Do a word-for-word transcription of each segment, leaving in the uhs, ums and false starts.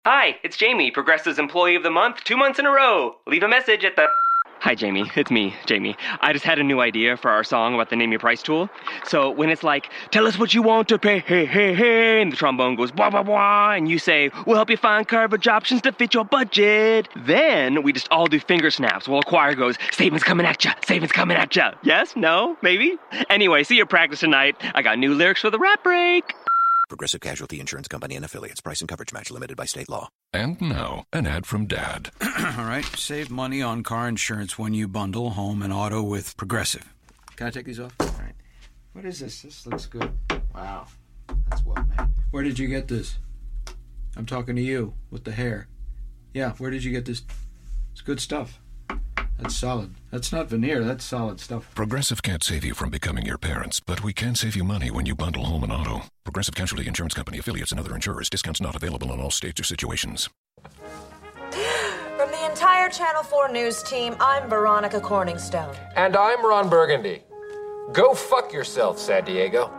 Hi, it's Jamie, Progressive's Employee of the Month, two months in a row. Leave a message at the... Hi, Jamie. It's me, Jamie. I just had a new idea for our song about the Name Your Price tool. So when it's like, tell us what you want to pay, hey, hey, hey, and the trombone goes, blah, blah, blah, and you say, we'll help you find coverage options to fit your budget. Then we just all do finger snaps while a choir goes, savings coming at ya, savings coming at ya. Yes? No? Maybe? Anyway, see you practice tonight. I got new lyrics for the rap break. Progressive Casualty Insurance Company and Affiliates. Price and coverage match limited by state law. And now, an ad from Dad. All right, save money on car insurance when you bundle home and auto with Progressive. Can I take these off? All right. What is this? This looks good. Wow. That's well made. Where did you get this? I'm talking to you with the hair. Yeah, where did you get this? It's good stuff. That's solid. That's not veneer. That's solid stuff. Progressive can't save you from becoming your parents, but we can save you money when you bundle home and auto. Progressive Casualty Insurance Company, Affiliates, and other insurers. Discounts not available in all states or situations. From the entire Channel four News team, I'm Veronica Corningstone. And I'm Ron Burgundy. Go fuck yourself, San Diego.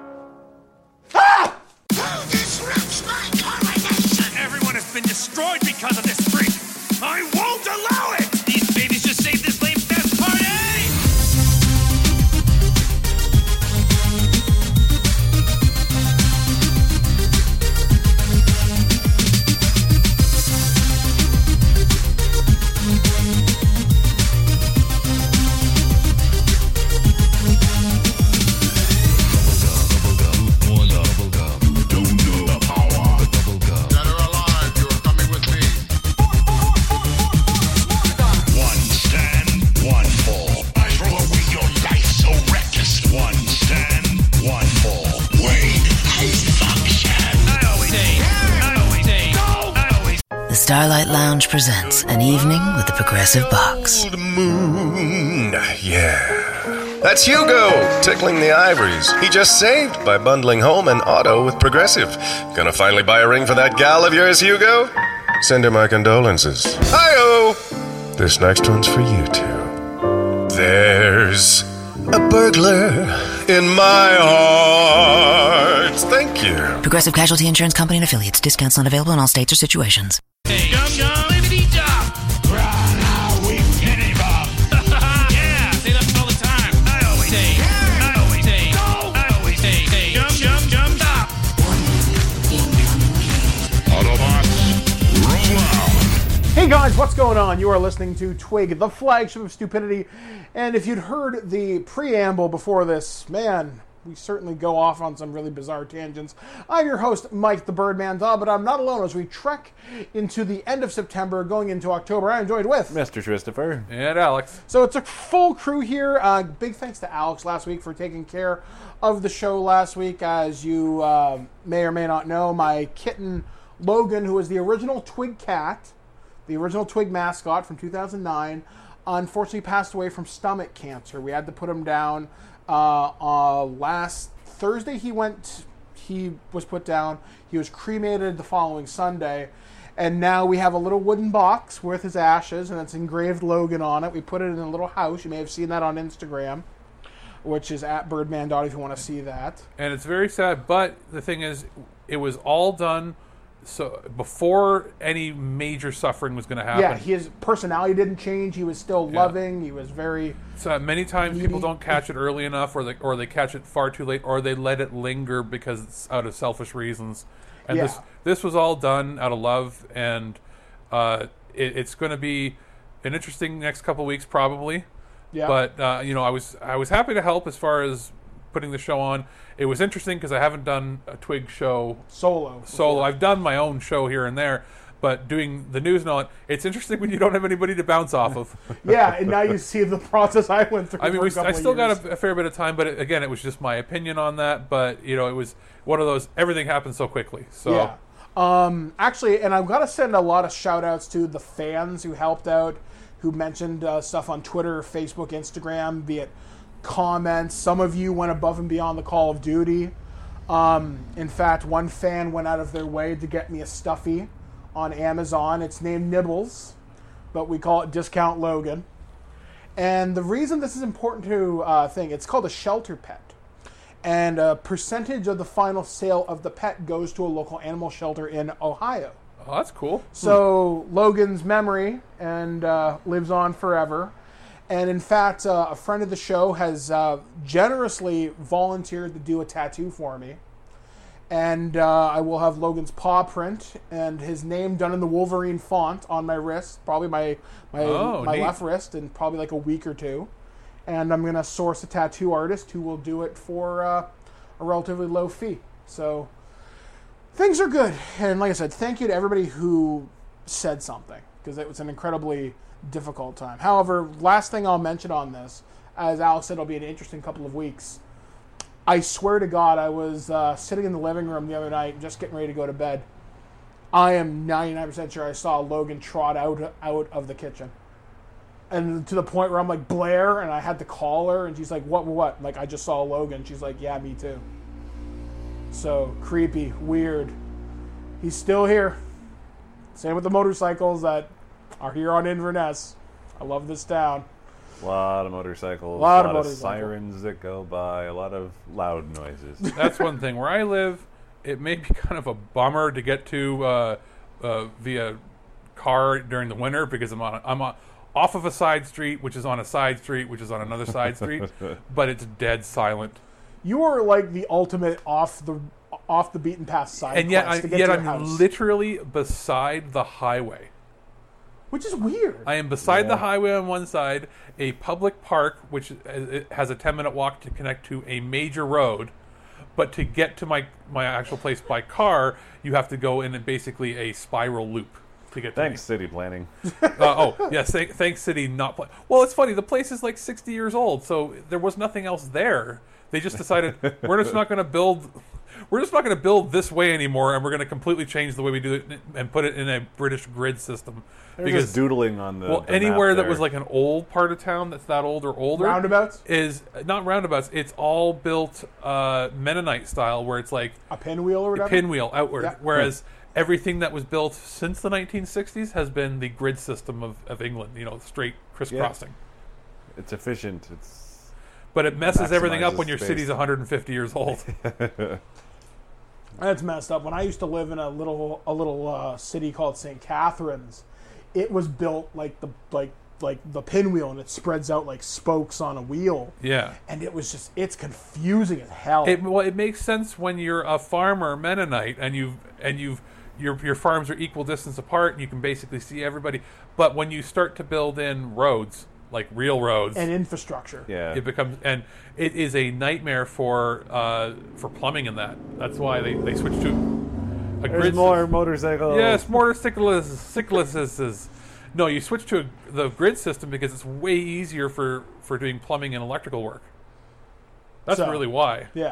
Ah! Who disrupts my coronation? Everyone has been destroyed because of this freak. I won't allow it! These babies just saved this lame fest party! Starlight Lounge presents An Evening with the Progressive Box. Old moon, yeah. That's Hugo, tickling the ivories. He just saved by bundling home and auto with Progressive. Gonna finally buy a ring for that gal of yours, Hugo? Send her my condolences. Hi-oh! This next one's for you two. There's a burglar in my heart. Thank you. Progressive Casualty Insurance Company and Affiliates. Discounts not available in all states or situations. Hey, yum yum, bibbidi dop. Run out, we penny bob. Yeah, say that all the time. I always say, I always say, I always say, say, yum yum yum stop. Autobots, roll out. Hey guys, what's going on? You are listening to Twig, the flagship of stupidity. And if you'd heard the preamble before this, man, we certainly go off on some really bizarre tangents. I'm your host, Mike the Birdman Dobb, but I'm not alone as we trek into the end of September, going into October. I enjoyed with Mister Christopher and Alex. So it's a full crew here. Uh, big thanks to Alex last week for taking care of the show last week. As you uh, may or may not know, my kitten Logan, who was the original Twig cat, the original Twig mascot from two thousand nine, unfortunately passed away from stomach cancer. We had to put him down. Uh, uh, last Thursday he went, he was put down. He was cremated the following Sunday. And now we have a little wooden box with his ashes, and it's engraved Logan on it. We put it in a little house. You may have seen that on Instagram, which is at Birdman Dot if you want to see that. And it's very sad, but the thing is, it was all done so before any major suffering was going to happen. Yeah, his personality didn't change. He was still Yeah. loving. He was very... So many times needy. people don't catch it early enough, or they or they catch it far too late, or they let it linger because it's out of selfish reasons. And Yeah. this this was all done out of love, and uh, it, it's going to be an interesting next couple of weeks probably. Yeah. But uh, you know, I was I was happy to help as far as putting the show on. It was interesting because I haven't done a Twig show solo. Solo. Before. I've done my own show here and there, but doing the news and all that, it's interesting when you don't have anybody to bounce off of. Yeah, and now you see the process I went through. I mean, for we, a couple I still of years. got a, a fair bit of time, but it, again, it was just my opinion on that. But you know, it was one of those. Everything happened so quickly. So yeah. Um, actually, and I've got to send a lot of shout outs to the fans who helped out, who mentioned uh, stuff on Twitter, Facebook, Instagram, be it comments. Some of you went above and beyond the Call of Duty. Um, in fact, one fan went out of their way to get me a stuffy on Amazon. It's named Nibbles, but we call it Discount Logan. And the reason this is important to uh, think, it's called a shelter pet. And a percentage of the final sale of the pet goes to a local animal shelter in Ohio. Oh, that's cool. So Logan's memory and uh, lives on forever. And in fact, uh, a friend of the show has uh, generously volunteered to do a tattoo for me. And uh, I will have Logan's paw print and his name done in the Wolverine font on my wrist, probably my my, Oh, my neat. left wrist, in probably like a week or two. And I'm going to source a tattoo artist who will do it for uh, a relatively low fee. So things are good. And like I said, thank you to everybody who said something, because it was an incredibly difficult time. However, last thing I'll mention on this, as Alex said, it'll be an interesting couple of weeks. I swear to God, I was uh, sitting in the living room the other night, just getting ready to go to bed. I am ninety-nine percent sure I saw Logan trot out out of the kitchen. And to the point where I'm like, Blair, and I had to call her, and she's like, what, what? Like, I just saw Logan. She's like, yeah, me too. So, creepy, weird. He's still here. Same with the motorcycles that are here on Inverness. I love this town. A lot of motorcycles, A lot a of lot of motorcycles. sirens that go by, a lot of loud noises. That's one thing. Where I live, it may be kind of a bummer to get to uh, uh, via car during the winter because I'm on I'm on, off of a side street, which is on a side street, which is on another side street, but it's dead silent. You are like the ultimate off the off the beaten path side And yet, I, quest to get yet to your I'm house. literally beside the highway. Which is weird. I am beside Yeah. the highway on one side, a public park, which it has a ten-minute walk to connect to a major road. But to get to my, my actual place by car, you have to go in basically a spiral loop to get to Thanks, city planning. uh, oh, yes, thank, thanks, city, not... Pla- well, it's funny, the place is like sixty years old, so there was nothing else there. They just decided, we're just not going to build... We're just not going to build this way anymore, and we're going to completely change the way we do it and put it in a British grid system. They're just doodling on the well, the anywhere map that there. was like an old part of town that's that old or older, Roundabouts? is not roundabouts. It's all built uh, Mennonite style, where it's like a pinwheel or a whatever? pinwheel outward. Yeah. Whereas everything that was built since the nineteen sixties has been the grid system of, of England. You know, straight crisscrossing. It's efficient. It's But it messes everything up maximizes when your space. city's one hundred fifty years old. That's messed up. When I used to live in a little a little uh, city called Saint Catharines, it was built like the like like the pinwheel, and it spreads out like spokes on a wheel. Yeah. And it was just it's confusing as hell. It, well, it makes sense when you're a farmer Mennonite and you've and you've your your farms are equal distance apart and you can basically see everybody. But when you start to build in roads, like real roads and infrastructure, yeah, it becomes and it is a nightmare for uh, for plumbing in that. That's why they, they switched to a There's grid. more motorcycles. Yes, motorcyclists, cyclists. No, you switch to a, the grid system because it's way easier for, for doing plumbing and electrical work. That's So, really why. Yeah.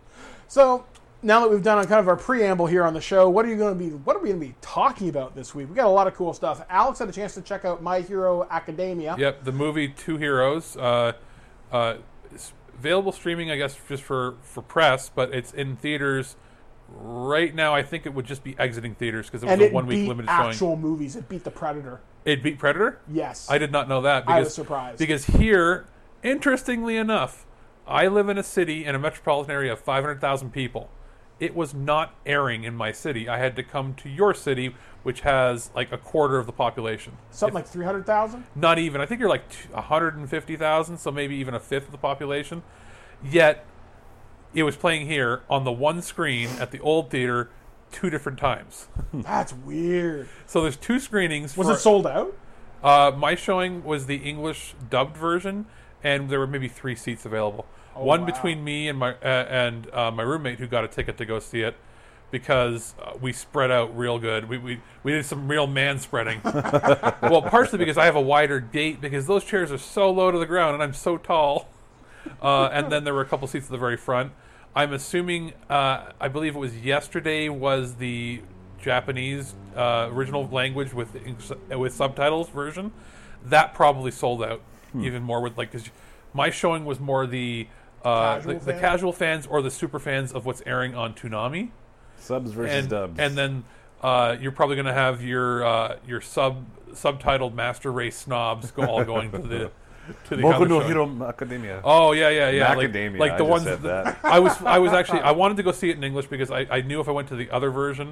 So now that we've done kind of our preamble here on the show, what are you going to be? What are we going to be talking about this week? We got a lot of cool stuff. Alex had a chance to check out My Hero Academia. Yep, the movie Two Heroes. Uh, uh, it's available streaming, I guess, just for, for press, but it's in theaters right now. I think it would just be exiting theaters because it was and a it one week beat limited showing. actual movies. It beat The Predator. It beat Predator? Yes. I did not know that. I Because, was surprised. Because here, interestingly enough, I live in a city in a metropolitan area of five hundred thousand people. It was not airing in my city. I had to come to your city, which has like a quarter of the population. Something like three hundred thousand? Not even. I think you're like one hundred fifty thousand, so maybe even a fifth of the population. Yet, it was playing here on the one screen at the old theater two different times. That's weird. So there's two screenings. Was for, it sold out? Uh, my showing was the English dubbed version, and there were maybe three seats available. Oh, One wow. between me and my uh, and uh, my roommate who got a ticket to go see it, because uh, we spread out real good. We we, we did some real man spreading. Well, partially because I have a wider gate because those chairs are so low to the ground and I'm so tall. Uh, and then there were a couple seats at the very front. I'm assuming, uh, I believe it was yesterday was the Japanese uh, original language with with subtitles version. That probably sold out Hmm. even more with like because my showing was more the uh, Casual the, the fan? casual fans or the super fans of what's airing on Toonami. Subs versus and, dubs. And then uh, you're probably going to have your uh, your sub subtitled master race snobs go all going to the to the Boku other no show. Hero Academia. Oh yeah, yeah, yeah. Like, Macadamia, like the I just ones said that. I was I was actually I wanted to go see it in English because I, I knew if I went to the other version,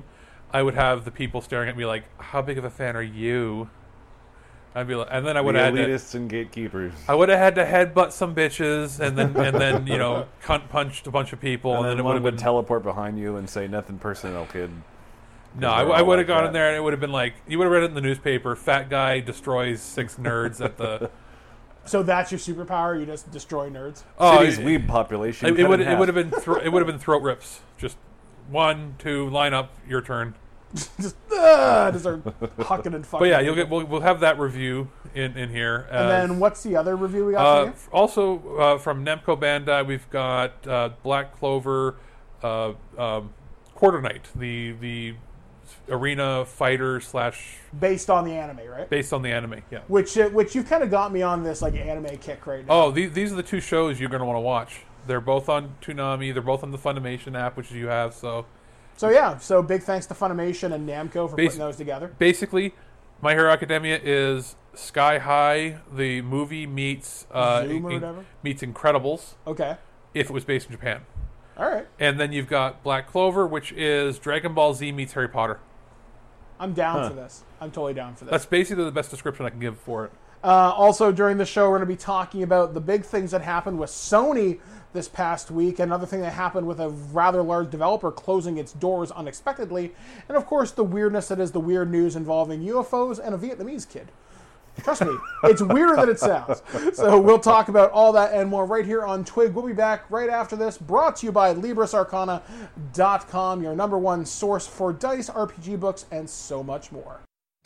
I would have the people staring at me like, "How big of a fan are you?" I'd be like, and then I would the have had elitists to, and gatekeepers. I would have had to headbutt some bitches, and then and then you know, cunt punched a bunch of people, and, and, then then it one would have would been teleport behind you and say nothing personal, kid. No, I, I would have like gone that. in there, and it would have been like you would have read it in the newspaper. Fat guy destroys six nerds at the. So that's your superpower? You just destroy nerds? Oh, city's weeb population. It, it would it would have been thro- it would have been throat rips. Just one, two, line up, your turn. just uh, just start hucking and fucking. But yeah, you'll get we'll, we'll have that review in in here. And uh, then what's the other review we got? Uh, from you? Also uh, from Namco Bandai, we've got uh, Black Clover, uh, um, Quarter Night, the the arena fighter slash based on the anime, right? Based on the anime, yeah. Which uh, which you've kind of got me on this like anime kick right now. Oh, these these are the two shows you're going to want to watch. They're both on Toonami. They're both on the Funimation app, which you have. So, so yeah. So big thanks to Funimation and Namco for Bas- putting those together. Basically, My Hero Academia is Sky High, the movie meets uh, Zoom or in, whatever? meets Incredibles. Okay. If it was based in Japan. All right. And then you've got Black Clover, which is Dragon Ball Z meets Harry Potter. I'm down Huh. for this. I'm totally down for this. That's basically the best description I can give for it. Uh, also, during the show, we're going to be talking about the big things that happened with Sony this past week. Another thing that happened with a rather large developer closing its doors unexpectedly. And, of course, the weirdness that is the weird news involving U F Os and a Vietnamese kid. Trust me, it's weirder than it sounds. So we'll talk about all that and more right here on Twig. We'll be back right after this, brought to you by Libris Arcana dot com, your number one source for dice, R P G books, and so much more.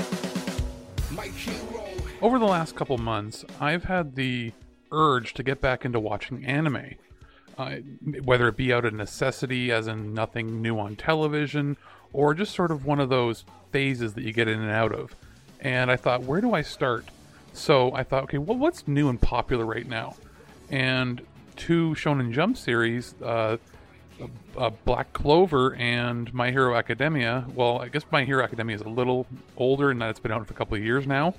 Over the last couple months, I've had the urge to get back into watching anime. Uh, whether it be out of necessity, as in nothing new on television, or just sort of one of those phases that you get in and out of. And I thought, where do I start? So I thought, okay, well, what's new and popular right now? And two Shonen Jump series, uh, uh, Black Clover and My Hero Academia. Well, I guess My Hero Academia is a little older in that it's been out for a couple of years now.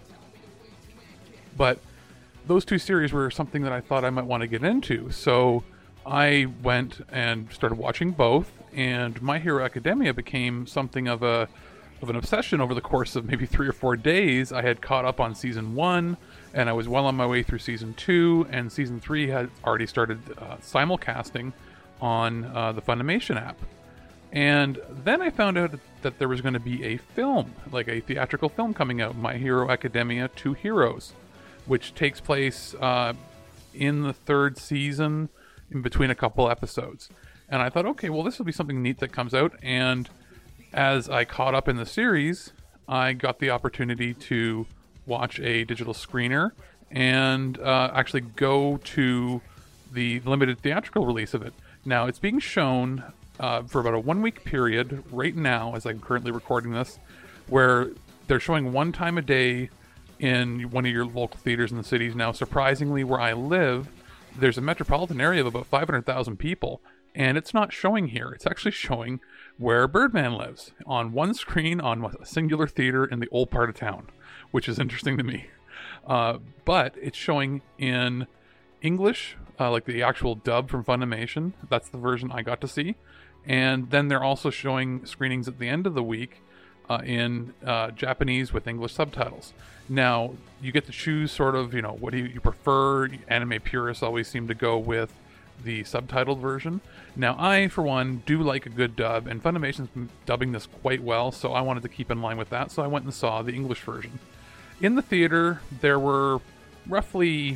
But those two series were something that I thought I might want to get into. So I went and started watching both, and My Hero Academia became something of a of an obsession over the course of maybe three or four days. I had caught up on season one, and I was well on my way through season two, and season three had already started uh, simulcasting on uh, the Funimation app. And then I found out that there was going to be a film, like a theatrical film coming out, My Hero Academia Two Heroes, which takes place uh, in the third season, in between a couple episodes. And I thought, okay, well, this will be something neat that comes out, and as I caught up in the series, I got the opportunity to watch a digital screener and uh, actually go to the limited theatrical release of it. Now, it's being shown uh, for about a one-week period right now, as I'm currently recording this, where they're showing one time a day in one of your local theaters in the cities. Now, surprisingly, where I live, there's a metropolitan area of about five hundred thousand people, and it's not showing here. It's actually showing where Birdman lives, on one screen on a singular theater in the old part of town, which is interesting to me. Uh, but it's showing in English, uh, like the actual dub from Funimation. That's the version I got to see. And then they're also showing screenings at the end of the week uh, in uh, Japanese with English subtitles. Now, you get to choose sort of, you know, what do you, you prefer? Anime purists always seem to go with the subtitled version. Now, I, for one, do like a good dub, and Funimation's been dubbing this quite well, so I wanted to keep in line with that, so I went and saw the English version. In the theater, there were roughly,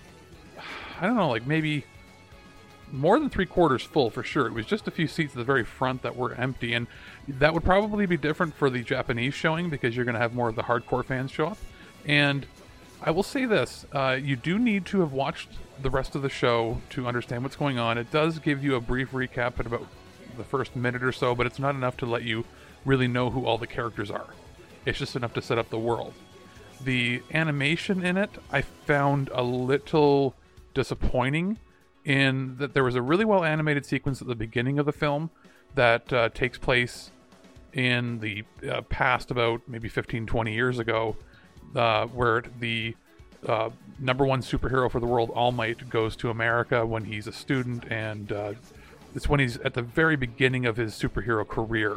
I don't know, like maybe more than three quarters full for sure. It was just a few seats at the very front that were empty, and that would probably be different for the Japanese showing, because you're going to have more of the hardcore fans show up. And I will say this, uh, you do need to have watched the rest of the show to understand what's going on. It does give you a brief recap at about the first minute or so, but it's not enough to let you really know who all the characters are. It's just enough to set up the world. The animation in it, I found a little disappointing in that there was a really well animated sequence at the beginning of the film that uh, takes place in the uh, past, about maybe fifteen, twenty years ago, uh, where the uh, number one superhero for the world, All Might, goes to America when he's a student, and uh, it's when he's at the very beginning of his superhero career.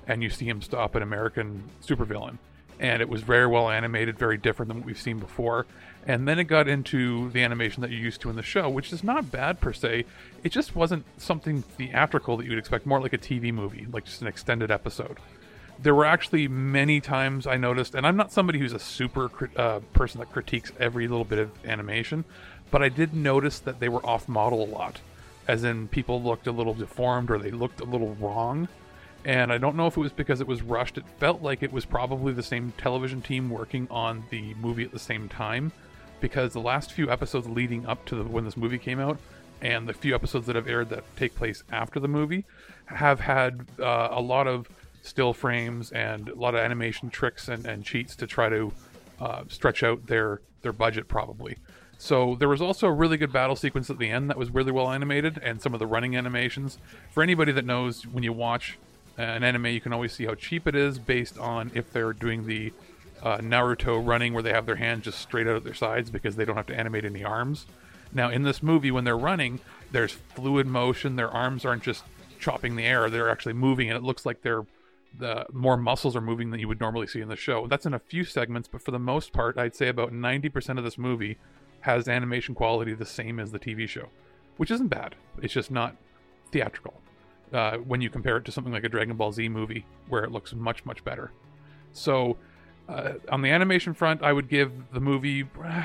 and you see him stop an American supervillain. And it was very well animated, very different than what we've seen before. And then it got into the animation that you're used to in the show, which is not bad per se. It just wasn't something theatrical that you would expect, more like a T V movie, like just an extended episode. There were actually many times I noticed, and I'm not somebody who's a super uh, person that critiques every little bit of animation, but I did notice that they were off model a lot. As in, people looked a little deformed or they looked a little wrong. And I don't know if it was because it was rushed. It felt like it was probably the same television team working on the movie at the same time, because the last few episodes leading up to the, when this movie came out, and the few episodes that have aired that take place after the movie, have had uh, a lot of still frames and a lot of animation tricks and, and cheats to try to uh, stretch out their, their budget, probably. So there was also a really good battle sequence at the end that was really well animated, and some of the running animations. For anybody that knows, when you watch an anime, you can always see how cheap it is based on if they're doing the uh, Naruto running where they have their hands just straight out of their sides because they don't have to animate any arms. Now, in this movie, when they're running, there's fluid motion. Their arms aren't just chopping the air. They're actually moving, and it looks like they're the more muscles are moving than you would normally see in the show. That's in a few segments, but for the most part, I'd say about ninety percent of this movie has animation quality the same as the T V show, which isn't bad. It's just not theatrical. Uh, when you compare it to something like a Dragon Ball Z movie, where it looks much, much better. So, uh, on the animation front, I would give the movie uh,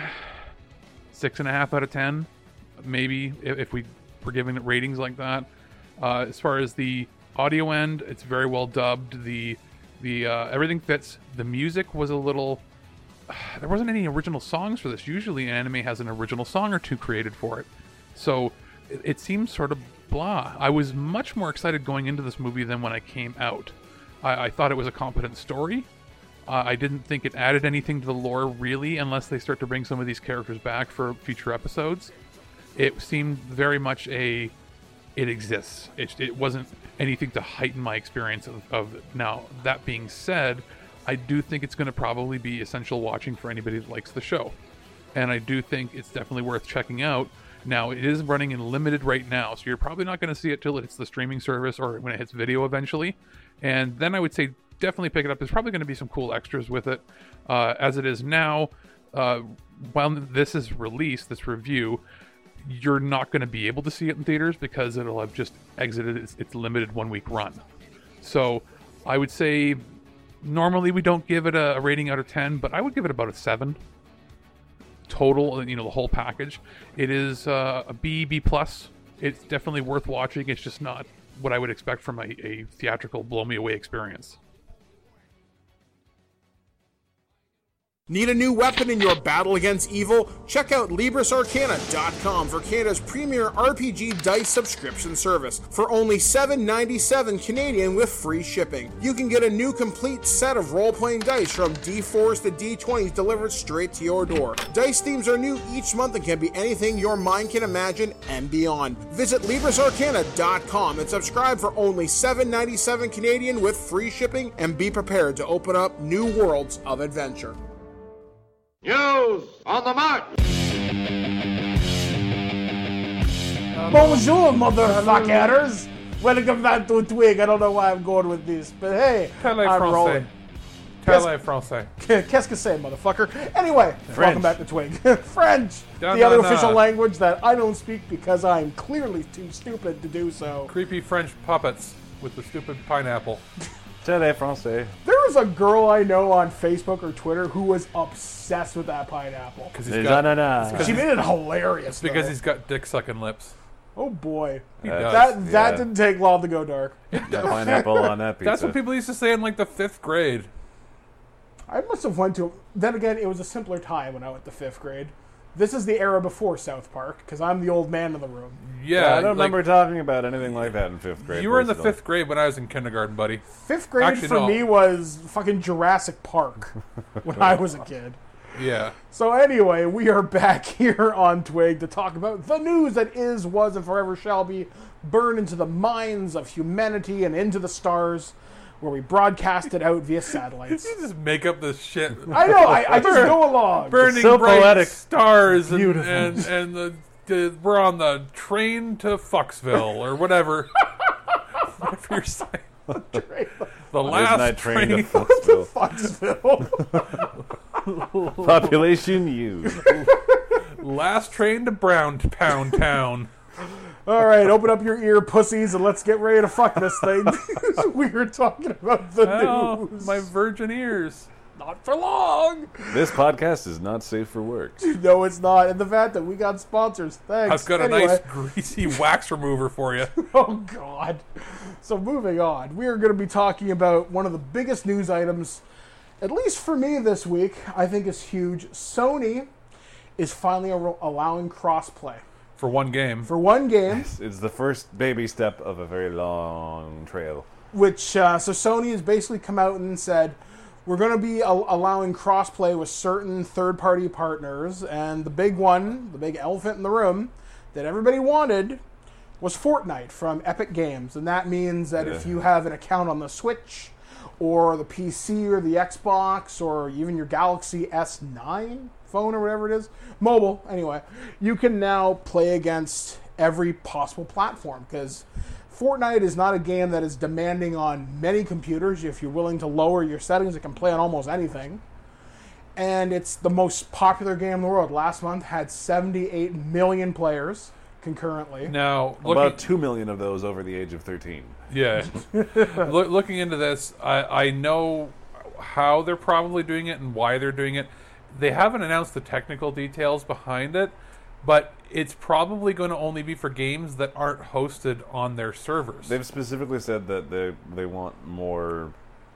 six and a half out of ten, maybe, if, if we were giving it ratings like that. Uh, as far as the audio end, it's very well dubbed. The the uh, everything fits. The music was a little. Uh, there wasn't any original songs for this. Usually, an anime has an original song or two created for it, so it, it seems sort of blah. I was much more excited going into this movie than when I came out. I, I thought it was a competent story. Uh, I didn't think it added anything to the lore, really, unless they start to bring some of these characters back for future episodes. It seemed very much a, it exists. It, it wasn't anything to heighten my experience of, of it. Now, that being said, I do think it's going to probably be essential watching for anybody that likes the show. And I do think it's definitely worth checking out. Now, it is running in limited right now, so you're probably not going to see it till it hits the streaming service or when it hits video eventually. And then I would say definitely pick it up. There's probably going to be some cool extras with it. Uh, as it is now, uh, while this is released, this review, you're not going to be able to see it in theaters because it'll have just exited its, its limited one-week run. So I would say normally we don't give it a, a rating out of ten, but I would give it about a seven. Total, you know, the whole package. It is uh, a B, B plus. It's definitely worth watching. It's just not what I would expect from a, a theatrical blow-me-away experience. Need a new weapon in your battle against evil? Check out Libris Arcana dot com for Canada's premier R P G dice subscription service. For only seven ninety-seven Canadian with free shipping. You can get a new complete set of role-playing dice from D fours to D twenties delivered straight to your door. Dice themes are new each month and can be anything your mind can imagine and beyond. Visit Libris Arcana dot com and subscribe for only seven ninety-seven Canadian with free shipping, and be prepared to open up new worlds of adventure. News on the march! Bonjour, motherfuckers! Welcome back to Twig. I don't know why I'm going with this, but hey, Parlez I'm français. rolling. Parlez français. Qu'est-ce que c'est, motherfucker? Anyway, French. welcome back to Twig. French, Da, the da, other da. official language that I don't speak because I'm clearly too stupid to do so. Creepy French puppets with the stupid pineapple. Parlez français. There was a girl I know on Facebook or Twitter who was obsessed with that pineapple. Because Les ananas. She made it hilarious. It's because though. he's got dick-sucking lips. Oh boy, He that does. that yeah. didn't take long to go dark. Got pineapple on that pizza. That's what people used to say in like the fifth grade. I must have went to. Then again, it was a simpler time when I went to fifth grade. This is the era before South Park, because I'm the old man in the room. Yeah, Yeah, I don't like, remember talking about anything like that in fifth grade. You were in the personally. fifth grade when I was in kindergarten, buddy. Fifth grade Actually, for no. me was fucking Jurassic Park when I was a kid. Yeah. So anyway, we are back here on Twig to talk about the news that is, was, and forever shall be burned into the minds of humanity and into the stars, where we broadcast it out via satellites. You just make up this shit. I know, I, I just go along. Burning so bright poetic. stars and, Beautiful. and, and the, the, we're on the train to Foxville or whatever. Whatever you're saying. The last Midnight train to train- Fucksville. Fucksville. Population U. Last train to Brown Pound Town. All right, open up your ear, pussies, and let's get ready to fuck this thing. We were talking about the Oh, news. my virgin ears. Not for long. This podcast is not safe for work. No, it's not. And the fact that we got sponsors. Thanks. I've got a Anyway. nice greasy wax remover for you. Oh, God. So moving on, we are going to be talking about one of the biggest news items, at least for me this week, I think is huge. Sony is finally al- allowing crossplay. For one game. For one game. It's, it's the first baby step of a very long trail. Which, uh, so Sony has basically come out and said, we're going to be al- allowing crossplay with certain third-party partners, and the big one, the big elephant in the room, that everybody wanted was Fortnite from Epic Games. And that means that if Yeah. you have an account on the Switch, or the P C, or the Xbox, or even your Galaxy S nine phone, or whatever it is, mobile, anyway, you can now play against every possible platform, because Fortnite is not a game that is demanding on many computers. If you're willing to lower your settings, it can play on almost anything. And it's the most popular game in the world. Last month had seventy-eight million players concurrently. Now, About looking, two million of those over the age of thirteen. yeah, Loo- looking into this, I, I know how they're probably doing it and why they're doing it. They haven't announced the technical details behind it, but it's probably going to only be for games that aren't hosted on their servers. They've specifically said that they they want more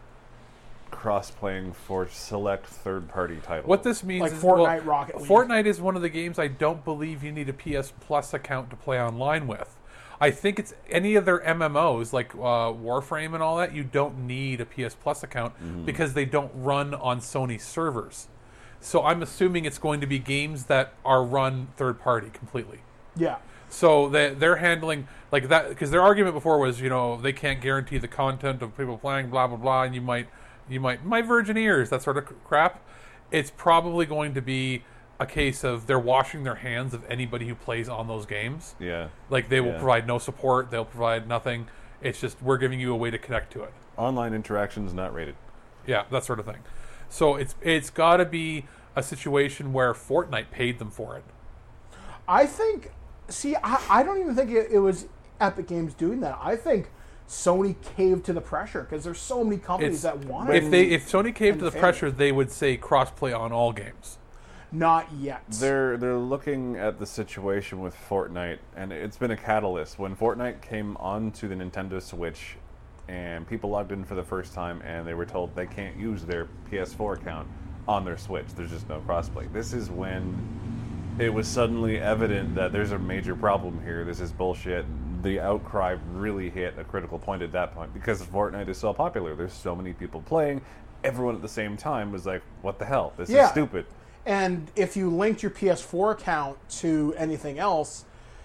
cross-playing for select third-party titles. What this means Like is Fortnite, well, Rocket League. Fortnite is one of the games I don't believe you need a P S Plus account to play online with. I think it's any of their M M Os like uh, Warframe and all that. You don't need a P S Plus account Mm-hmm. because they don't run on Sony servers. So I'm assuming it's going to be games that are run third party completely. Yeah. So they they're handling like that because their argument before was, you know, they can't guarantee the content of people playing, blah blah blah, and you might you might my virgin ears, that sort of crap. It's probably going to be a case of they're washing their hands of anybody who plays on those games. Yeah. Like they will Yeah. provide no support, they'll provide nothing. It's just we're giving you a way to connect to it. Online interactions not rated. Yeah, that sort of thing. So it's it's got to be a situation where Fortnite paid them for it. I think, see, I, I don't even think it, it was Epic Games doing that. I think Sony caved to the pressure because there's so many companies It's- that want it. if they if Sony caved and to the failed. pressure, they would say crossplay on all games. Not yet. They're they're looking at the situation with Fortnite, and it's been a catalyst. When Fortnite came onto the Nintendo Switch, and people logged in for the first time, and they were told they can't use their P S four account on their Switch. There's just no crossplay. This is when it was suddenly evident that there's a major problem here. This is bullshit. The outcry really hit a critical point at that point because Fortnite is so popular. There's so many people playing. Everyone at the same time was like, "What the hell? This Yeah. is stupid." And if you linked your P S four account to anything else,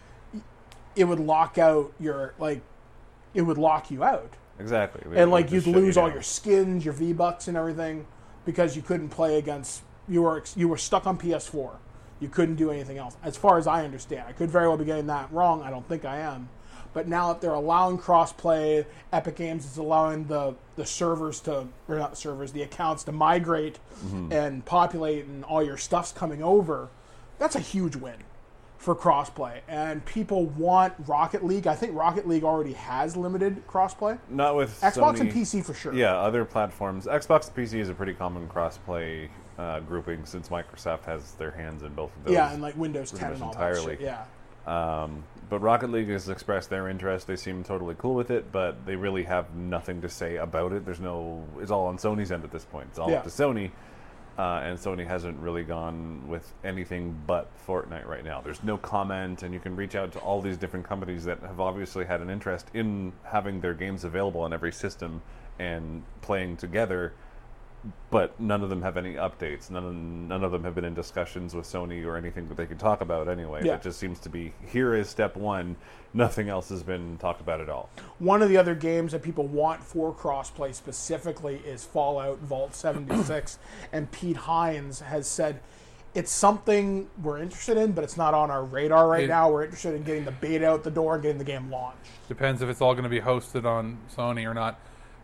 it would lock out your, like, it would lock you out. Exactly. They And, would like, just you'd shut you lose all down. your skins, your V-Bucks and everything because you couldn't play against, you were you were stuck on P S four. You couldn't do anything else, as far as I understand. I could very well be getting that wrong. I don't think I am. But now that they're allowing cross-play, Epic Games is allowing the, the servers to, or not the servers, the accounts to migrate Mhm. and populate and all your stuff's coming over. That's a huge win for crossplay. And people want Rocket League. I think Rocket League already has limited crossplay. Not with Xbox Sony. and P C for sure. Yeah, other platforms. Xbox and P C is a pretty common crossplay uh, grouping since Microsoft has their hands in both of those. Yeah, and like Windows pretty ten and all much that entirely. shit. Yeah. Um, but Rocket League has expressed their interest. They seem totally cool with it, but they really have nothing to say about it. There's no. It's all on Sony's end at this point. It's all Yeah. up to Sony. Uh, and Sony hasn't really gone with anything but Fortnite right now. There's no comment, and you can reach out to all these different companies that have obviously had an interest in having their games available on every system and playing together, but none of them have any updates. None of, none of them have been in discussions with Sony or anything that they could talk about anyway. Yeah. It just seems to be, here is step one. Nothing else has been talked about at all. One of the other games that people want for crossplay specifically is Fallout Vault seventy-six, and Pete Hines has said it's something we're interested in, but it's not on our radar right It- now. We're interested in getting the beta out the door and getting the game launched. Depends if it's all going to be hosted on Sony or not. Uh,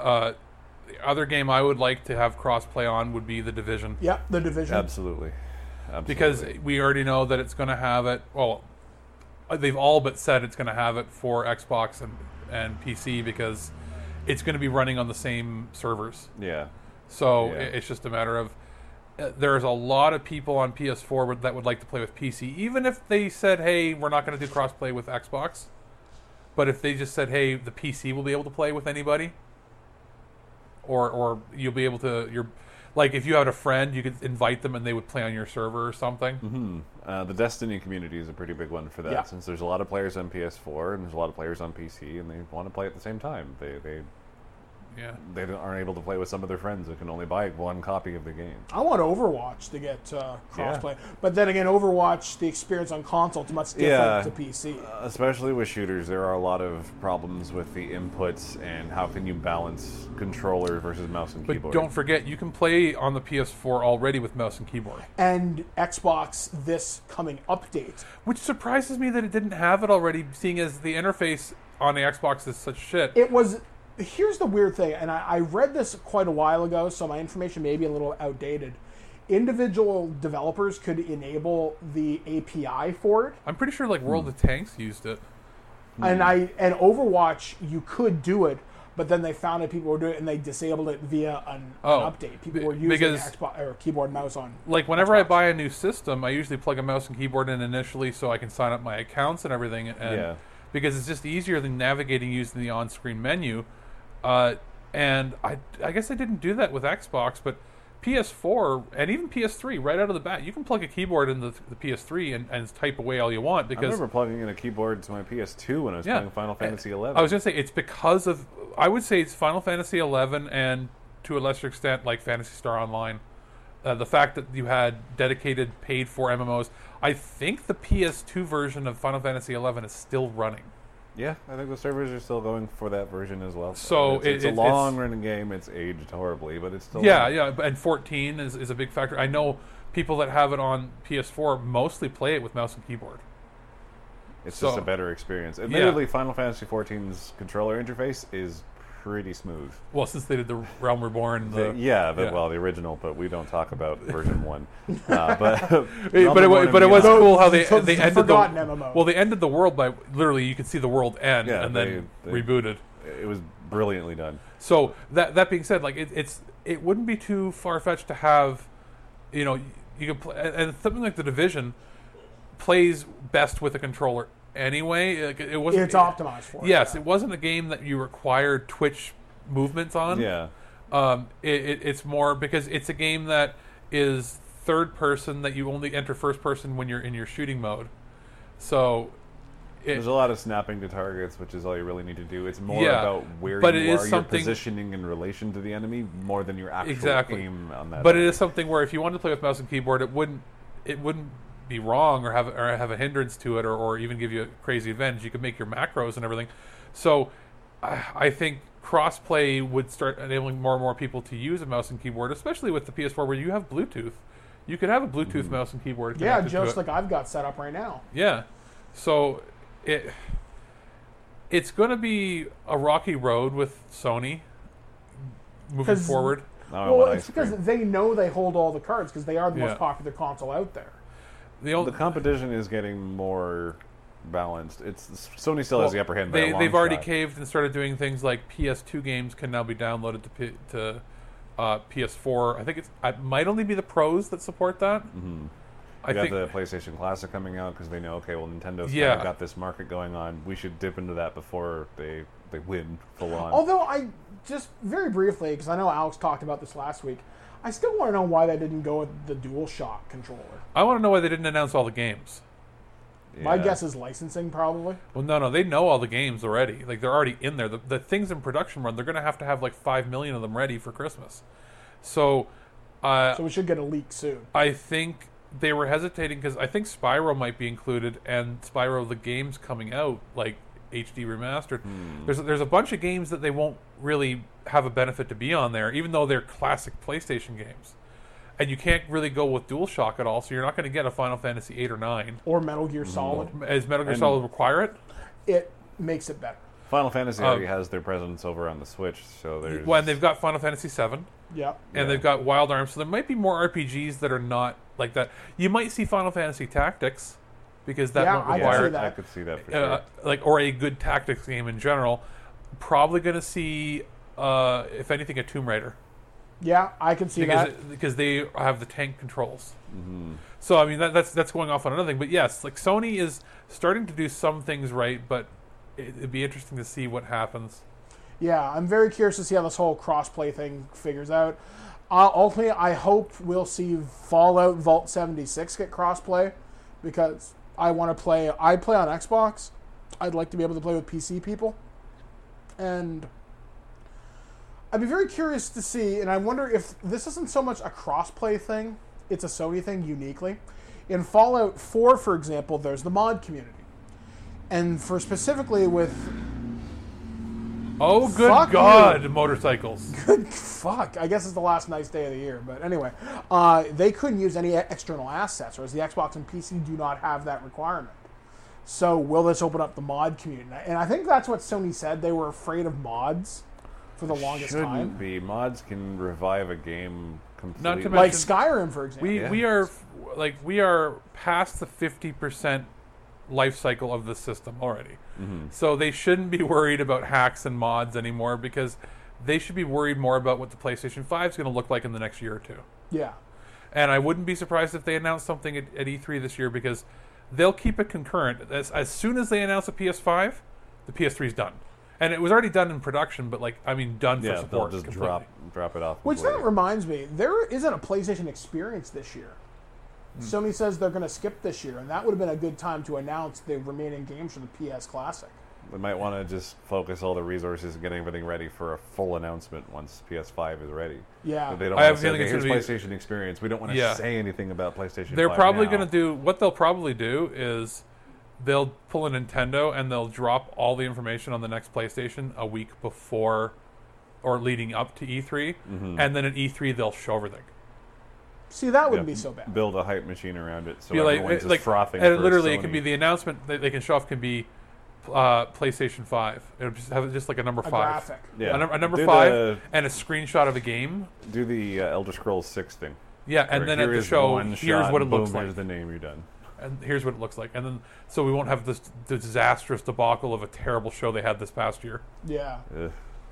Uh, the other game I would like to have cross-play on would be The Division. Yep, The Division. Absolutely. Absolutely. Because we already know that it's going to have it. Well, they've all but said it's going to have it for Xbox and, and P C because it's going to be running on the same servers. Yeah. So Yeah. it's just a matter of uh, there's a lot of people on P S four that would like to play with P C, even if they said, "Hey, we're not going to do cross-play with Xbox," but if they just said, "Hey, the P C will be able to play with anybody," or or you'll be able to, you're like if you had a friend, you could invite them and they would play on your server or something. Mm-hmm. Uh, the Destiny community is a pretty big one for that, Yeah. since there's a lot of players on P S four and there's a lot of players on P C, and they want to play at the same time. They they yeah they don't- aren't able to play with some of their friends who can only buy one copy of the game. I want Overwatch to get uh, crossplay, but then again, Overwatch, the experience on console is much different Yeah. to P C. Uh, especially with shooters, there are a lot of problems with the inputs and how can you balance controller versus mouse and But keyboard. don't forget, you can play on the P S four already with mouse and keyboard. And Xbox this coming update, Which surprises me that it didn't have it already, seeing as the interface on the Xbox is such shit. it was. Here's the weird thing, and I, I read this quite a while ago, so my information may be a little outdated. Individual developers could enable the A P I for it, I'm pretty sure like World of Tanks used it. and I and Overwatch you could do it, but then they found that people were doing it and they disabled it via an, Oh, an update. People be- were using because- Xbox or keyboard and mouse on. Like whenever I buy a new system, I usually plug a mouse and keyboard in initially so I can sign up my accounts and everything. And Yeah. because it's just easier than navigating using the on-screen menu. Uh, and I, I guess I didn't do that with Xbox, but P S four and even P S three, right out of the bat, you can plug a keyboard in the, the P S three and, and type away all you want. I Because remember plugging in a keyboard to my P S two when I was Yeah. playing Final Fantasy eleven. I was going to say, it's because of, I would say it's Final Fantasy eleven and to a lesser extent like Phantasy Star Online. Uh, the fact that you had dedicated paid for M M Os. I think the P S two version of Final Fantasy eleven is still running. Yeah, I think the servers are still going for that version as well. So it's, it- it's it- a it's- long-running game. It's aged horribly, but it's still Yeah, yeah, and fourteen is, is a big factor. I know people that have it on P S four mostly play it with mouse and keyboard. It's So- just a better experience. Admittedly, Final Fantasy fourteen's controller interface is pretty smooth. Well, since they did the Realm Reborn, the, The- yeah, the, yeah. well, the original, but we don't talk about version one. Uh, but but it, wa- but it was Beyond- cool how they So they the ended the forgotten M M O. well they ended the world by literally you could see the world end Yeah, and they- then they- rebooted. It was brilliantly done. So that that being said, like it, it's it wouldn't be too far fetched to have, you know, you could play and something like The Division plays best with a controller anyway. Like it wasn't. It's optimized for it, Yes, yeah. it wasn't a game that you required Twitch movements on. Yeah. Um, it, it, it's more because it's a game that is third person that you only enter first person when you're in your shooting mode. So. It, There's a lot of snapping to targets, which is all you really need to do. It's more Yeah, about where but you it is are, your something- positioning in relation to the enemy, more than your actual exactly. aim on that. But it enemy. is something where if you wanted to play with mouse and keyboard, it wouldn't it wouldn't be wrong or have or have a hindrance to it, or, or even give you a crazy advantage. You could make your macros and everything. So I, I think crossplay would start enabling more and more people to use a mouse and keyboard, especially with the P S four where you have Bluetooth. You could have a Bluetooth mouse and keyboard. yeah, connected to just it. like I've got set up right now. Yeah. So it it's going to be a rocky road with Sony moving 'Cause- forward. Well, it's because they know they hold all the cards because they are the Yeah. most popular console out there. The, the competition is getting more balanced. It's Sony still has the upper hand. By They, a long they've already shot. caved and started doing things like P S two games can now be downloaded to P, to uh, P S four. I think it's it might only be the pros that support that. Mm-hmm. I I got think the PlayStation Classic coming out because they know, okay, well, Nintendo's Yeah. kind of got this market going on. We should dip into that before they they win full on. Although I just very briefly, because I know Alex talked about this last week, I still want to know why they didn't go with the DualShock controller. I want to know why they didn't announce all the games. My guess is licensing, probably. Well, no, no, they know all the games already. Like they're already in there. The, the things in production run, they're going to have to have like five million of them ready for Christmas. So, uh, So we should get a leak soon. I think they were hesitating because I think Spyro might be included, and Spyro the game's coming out like H D remastered. Hmm. There's there's a bunch of games that they won't really have a benefit to be on there, even though they're classic PlayStation games. And you can't really go with DualShock at all, so you're not going to get a Final Fantasy eight or nine. Or Metal Gear Solid. Does Metal Gear And- Solid require it? It makes it better. Final Fantasy Um, already has their presence over on the Switch, so there's... Well, and they've got Final Fantasy seven. Yeah. And Yeah. they've got Wild Arms, so there might be more R P Gs that are not like that. You might see Final Fantasy Tactics, because that Yeah, won't I can require... see that. I could see that for uh, sure. like, or a good tactics game in general. Probably going to see, uh, if anything, a Tomb Raider. Yeah, I can see because that. It, because they have the tank controls. Mm-hmm. So I mean that, that's that's going off on another thing. But yes, like Sony is starting to do some things right, but it, it'd be interesting to see what happens. Yeah, I'm very curious to see how this whole crossplay thing figures out. Uh, ultimately, I hope we'll see Fallout Vault seventy-six get crossplay, because I want to play. I play on Xbox. I'd like to be able to play with P C people, and I'd be very curious to see. And I wonder if this isn't so much a crossplay thing; it's a Sony thing uniquely. In Fallout four, for example, there's the mod community, and for specifically with Oh, good Fuck God, you. motorcycles. Good fuck. I guess it's the last nice day of the year. But anyway, uh, they couldn't use any external assets, whereas the Xbox and P C do not have that requirement. So will this open up the mod community? And I think that's what Sony said. They were afraid of mods for the longest Shouldn't time. be. Mods can revive a game completely. Not to Like mention, Skyrim, for example. we Yeah. we are like we are past the fifty percent life cycle of the system already. Mm-hmm. So they shouldn't be worried about hacks and mods anymore, because they should be worried more about what the PlayStation five is going to look like in the next year or two. Yeah. And I wouldn't be surprised if they announced something at, at E three this year, because they'll keep it concurrent. As, as soon as they announce a P S five, the P S three is done. And it was already done in production, but like I mean done Yeah, for support. they'll just completely. drop drop it off. Which completely. that reminds me, there isn't a PlayStation Experience this year. Hmm. Sony says they're going to skip this year, and that would have been a good time to announce the remaining games for the P S Classic. They might want to just focus all the resources and get everything ready for a full announcement once P S five is ready. Yeah. But they don't I want have to a say, feeling okay, it's here's gonna be- PlayStation Experience. We don't want to Yeah. say anything about PlayStation They're five probably now. going to do what they'll probably do is they'll pull a Nintendo and they'll drop all the information on the next PlayStation a week before or leading up to E three, Mhm. and then at E three they'll show everything. See, that wouldn't Yeah, be so bad. Build a hype machine around it so Be like, everyone's just like frothing. and for literally, it Sony. can be the announcement that they can show off can be uh, PlayStation five. It'll just have just like a number A five, graphic. Yeah. a, num- a number Do five, the- and a screenshot of a game. Do the uh, Elder Scrolls six thing. Yeah, and Where then at here the is show, one here's shot, what it boom, looks like. Here's the name. You're done. And here's what it looks like. And then, so we won't have this disastrous debacle of a terrible show they had this past year. Yeah. Ugh.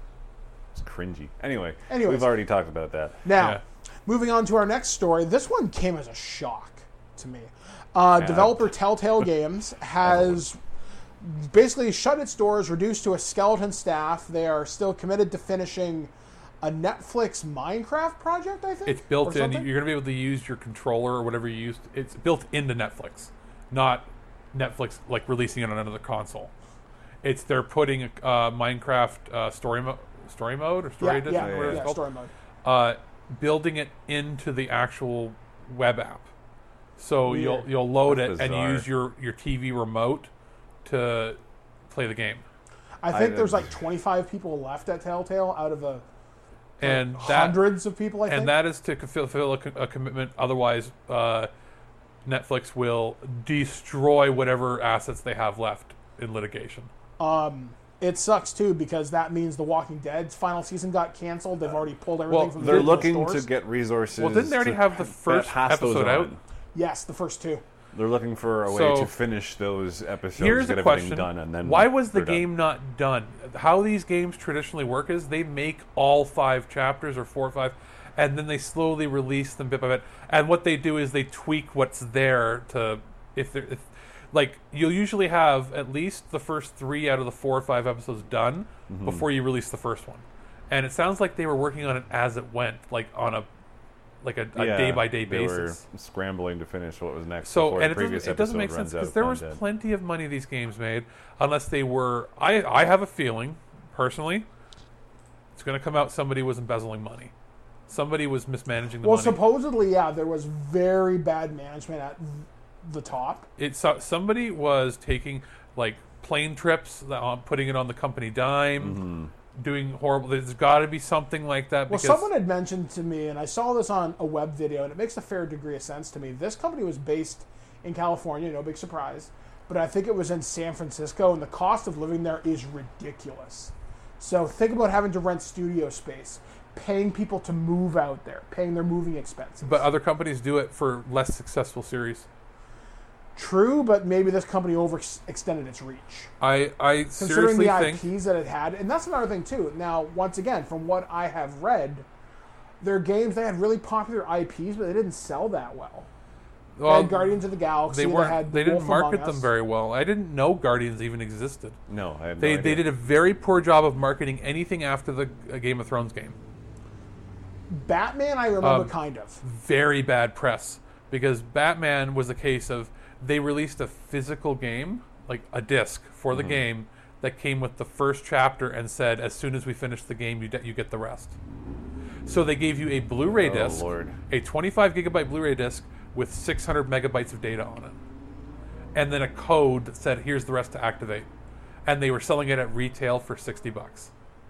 It's cringy. Anyway, Anyways. we've already talked about that. Now, Yeah. moving on to our next story. This one came as a shock to me. Uh, Yeah. Developer Telltale Games has basically shut its doors, reduced to a skeleton staff. They are still committed to finishing a Netflix Minecraft project, I think? It's built or in. something? You're going to be able to use your controller or whatever you used. It's built into Netflix, not Netflix like releasing it on another console. It's they're putting uh, Minecraft uh, story mode, story mode or story Yeah, edition, yeah, whatever it's yeah, called. story mode. Uh, building it into the actual web app, so Weird. you'll you'll load That's it and bizarre. use your your T V remote to play the game. I think I- there's like twenty-five people left at Telltale out of a And that, hundreds of people, I think. and that is to fulfill a, co- a commitment. Otherwise, uh, Netflix will destroy whatever assets they have left in litigation. Um, it sucks too because that means The Walking Dead's final season got canceled. They've already pulled everything Well, from the They're digital looking stores. to get resources. Well, didn't they already to have the pa- first pass those episode out? on. Yes, the first two. They're looking for a way So, to finish those episodes, Here's get the everything question: done, and then why was the they're done. game not done? How these games traditionally work is they make all five chapters or four or five, and then they slowly release them bit by bit. And what they do is they tweak what's there to if they're if, like you'll usually have at least the first three out of the four or five episodes done Mhm. before you release the first one. And it sounds like they were working on it as it went, like on a like a, a Yeah, day by day they basis. were scrambling to finish what was next. So before and the it doesn't, previous it doesn't make episode sense runs out because of there was content. plenty of money these games made, unless they were. I I have a feeling personally, it's going to come out somebody was embezzling money, somebody was mismanaging the Well, money. supposedly, yeah, there was very bad management at the top. It's so- somebody was taking like plane trips, uh, putting it on the company dime, Mm-hmm. doing horrible. There's got to be something like that. Well, because someone had mentioned to me, and I saw this on a web video, and it makes a fair degree of sense to me. This company was based in California, no big surprise, but I think it was in San Francisco, and the cost of living there is ridiculous. So think about having to rent studio space, paying people to move out there, paying their moving expenses. But other companies do it for less successful series. True, but maybe this company overextended its reach. I, I Considering seriously the think... I Ps that it had, and that's another thing too. Now, once again, from what I have read, their games, they had really popular I Ps, but they didn't sell that well. Well, they had Guardians of the Galaxy. They, they, weren't, had they didn't Wolf market Among them Us. very well. I didn't know Guardians even existed. No, I had no they, idea. They did a very poor job of marketing anything after the uh, Game of Thrones game. Batman, I remember Um, kind of. Very bad press. Because Batman was a case of, they released a physical game, like a disc for the Mhm. game, that came with the first chapter and said, as soon as we finish the game, you, de- you get the rest. So they gave you a Blu-ray Oh, disc, Lord. a twenty-five gigabyte Blu-ray disc with six hundred megabytes of data on it. And then a code that said, here's the rest to activate. And they were selling it at retail for sixty bucks.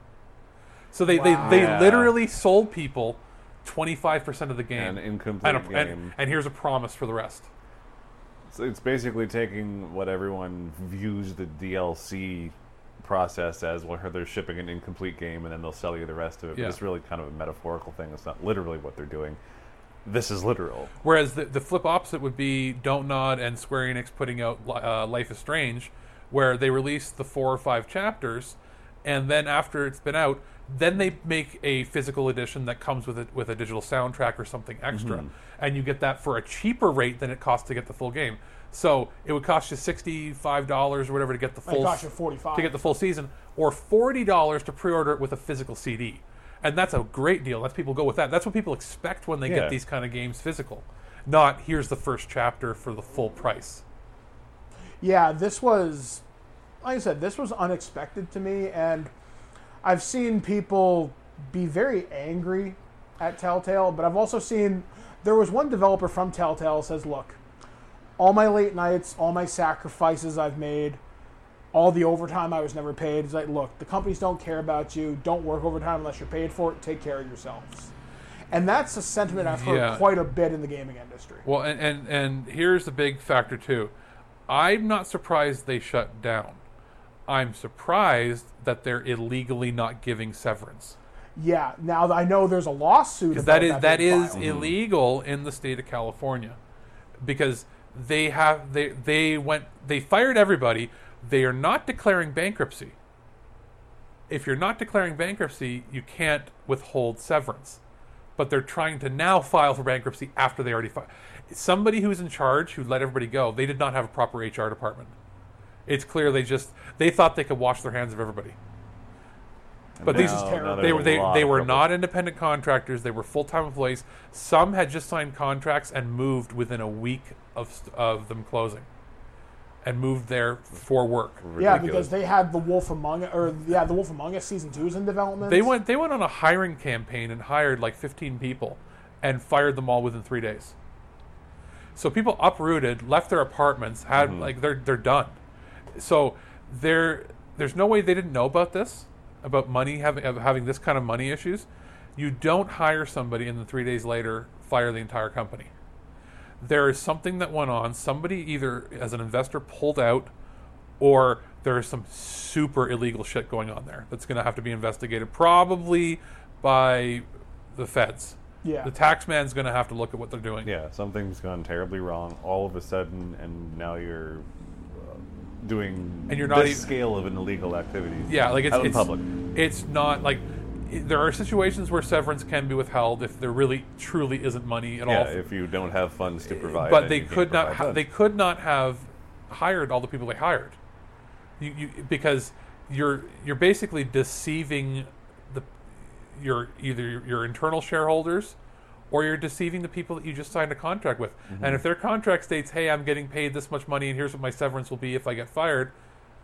So they, Wow. they, they Yeah. literally sold people twenty-five percent of the game. An incomplete and, a- and- game. and here's a promise for the rest. So it's basically taking what everyone views the D L C process as, where they're shipping an incomplete game and then they'll sell you the rest of it. Yeah. But it's really kind of a metaphorical thing. It's not literally what they're doing. This is literal. Whereas the, the flip opposite would be Don't Nod and Square Enix putting out uh, Life is Strange, where they release the four or five chapters, and then after it's been out, then they make a physical edition that comes with a, with a digital soundtrack or something extra, Mhm. and you get that for a cheaper rate than it costs to get the full game. So it would cost you sixty-five dollars or whatever to get the Might full cost you forty-five to get the full season, or forty dollars to pre-order it with a physical C D. And that's a great deal. That's people go with that. That's what people expect when they Yeah. get these kind of games physical. Not here's the first chapter for the full price. Yeah, this was, like I said, this was unexpected to me, and I've seen people be very angry at Telltale, but I've also seen, there was one developer from Telltale says, look, all my late nights, all my sacrifices I've made, all the overtime I was never paid, is like, look, the companies don't care about you, don't work overtime unless you're paid for it, take care of yourselves. And that's a sentiment I've heard Yeah. quite a bit in the gaming industry. Well, and, and, and here's the big factor, too. I'm not surprised they shut down. I'm surprised that they're illegally not giving severance. Yeah, now I know there's a lawsuit Because about that is that that being is filed. illegal in the state of California, because they have they they went they fired everybody. They are not declaring bankruptcy. If you're not declaring bankruptcy, you can't withhold severance. But they're trying to now file for bankruptcy after they already filed. Somebody who's in charge, who let everybody go, they did not have a proper H R department. It's clear they just they thought they could wash their hands of everybody. But And these now- now they there's were a they, lot they of were trouble. not independent contractors. They were full time employees. Some had just signed contracts and moved within a week of st- of them closing, and moved there for work. Yeah, because they had the Wolf Among or yeah, the Wolf Among Us season two is in development. They went they went on a hiring campaign and hired like fifteen people, and fired them all within three days. So people uprooted, left their apartments, had Mhm. like they're they're done. So there there's no way they didn't know about this, about money having of having this kind of money issues. You don't hire somebody and then three days later fire the entire company. There is something that went on. Somebody either as an investor pulled out, or there is some super illegal shit going on there that's going to have to be investigated, probably by the feds. Yeah. The tax man's going to have to look at what they're doing. Yeah, something's gone terribly wrong all of a sudden, and now you're uh, doing And you're not this even- scale of an illegal activity. Yeah, like it's out in it's, public. it's not like it- there are situations where severance can be withheld if there really truly isn't money at Yeah, all. if you don't have funds to provide. but then they you can't could not provide ha- funds. they could not have hired all the people they hired. You, you because you're you're basically deceiving the your either your, your internal shareholders, or you're deceiving the people that you just signed a contract with. Mhm. And if their contract states, "Hey, I'm getting paid this much money, and here's what my severance will be if I get fired,"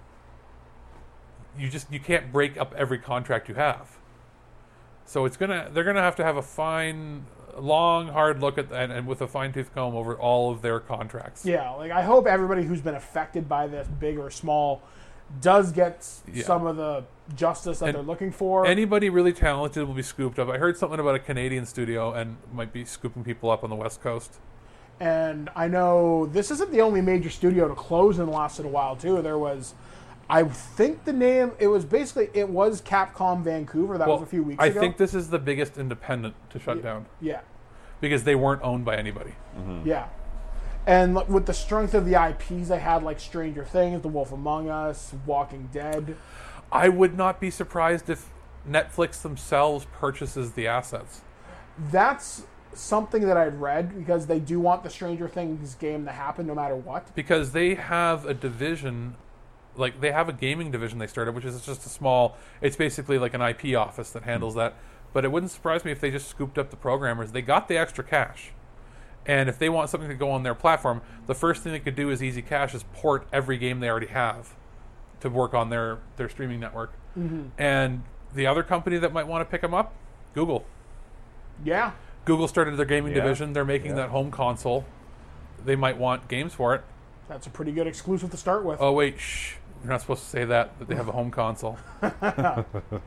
you just you can't break up every contract you have. So it's gonna they're gonna have to have a fine, long, hard look at and, and with a fine tooth comb over all of their contracts. Yeah, like I hope everybody who's been affected by this, big or small, does get s- Yeah. some of the justice that And they're looking for. Anybody really talented will be scooped up. I heard something about a Canadian studio and might be scooping people up on the West Coast. And I know this isn't the only major studio to close in the last little while, too. There was, I think the name, it was basically, it was Capcom Vancouver. That well, was a few weeks I ago. I think this is the biggest independent to shut yeah. down. Yeah. Because they weren't owned by anybody. Mm-hmm. Yeah. And with the strength of the I Ps they had, like Stranger Things, The Wolf Among Us, Walking Dead. I would not be surprised if Netflix themselves purchases the assets. That's something that I'd read, because they do want the Stranger Things game to happen no matter what. Because they have a division, like they have a gaming division they started, which is just a small, it's basically like an I P office that handles that. But it wouldn't surprise me if they just scooped up the programmers. They got the extra cash. And if they want something to go on their platform, the first thing they could do is easy cash is port every game they already have to work on their, their streaming network. Mm-hmm. And the other company that might want to pick them up, Google. Yeah. Google started their gaming Yeah. division. They're making Yeah. that home console. They might want games for it. That's a pretty good exclusive to start with. Oh, wait, shh. You're not supposed to say that, that they have a home console. Well,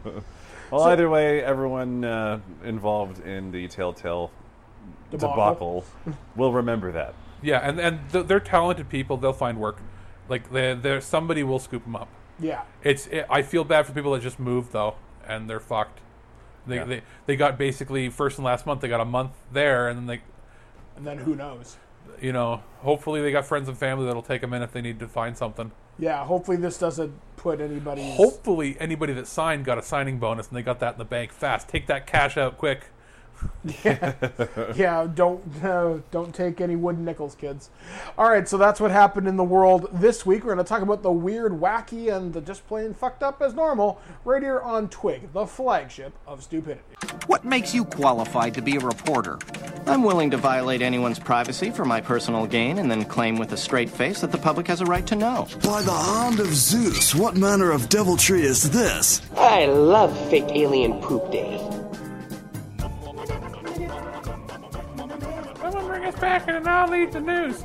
So- either way, everyone uh, involved in the Telltale Debacle. debacle will remember that. Yeah, and, and th- they're talented people. They'll find work. Like, they they're, somebody will scoop them up. Yeah. It's. It, I feel bad for people that just moved, though, and they're fucked. They, Yeah. they they got basically first and last month. They got a month there, and then they, And then who knows? you know, hopefully they got friends and family that'll take them in if they need to find something. Yeah, hopefully this doesn't put anybody's... Hopefully anybody that signed got a signing bonus, and they got that in the bank fast. Take that cash out quick. Yeah, yeah. Don't uh, don't take any wooden nickels, kids. All right, so that's what happened in the world this week. We're going to talk about the weird, wacky, and the just plain fucked up as normal right here on Twig, the flagship of stupidity. What makes you qualified to be a reporter? I'm willing to violate anyone's privacy for my personal gain and then claim with a straight face that the public has a right to know. By the hand of Zeus, what manner of deviltry is this? I love fake alien poop day. Someone bring us back and I'll lead the news.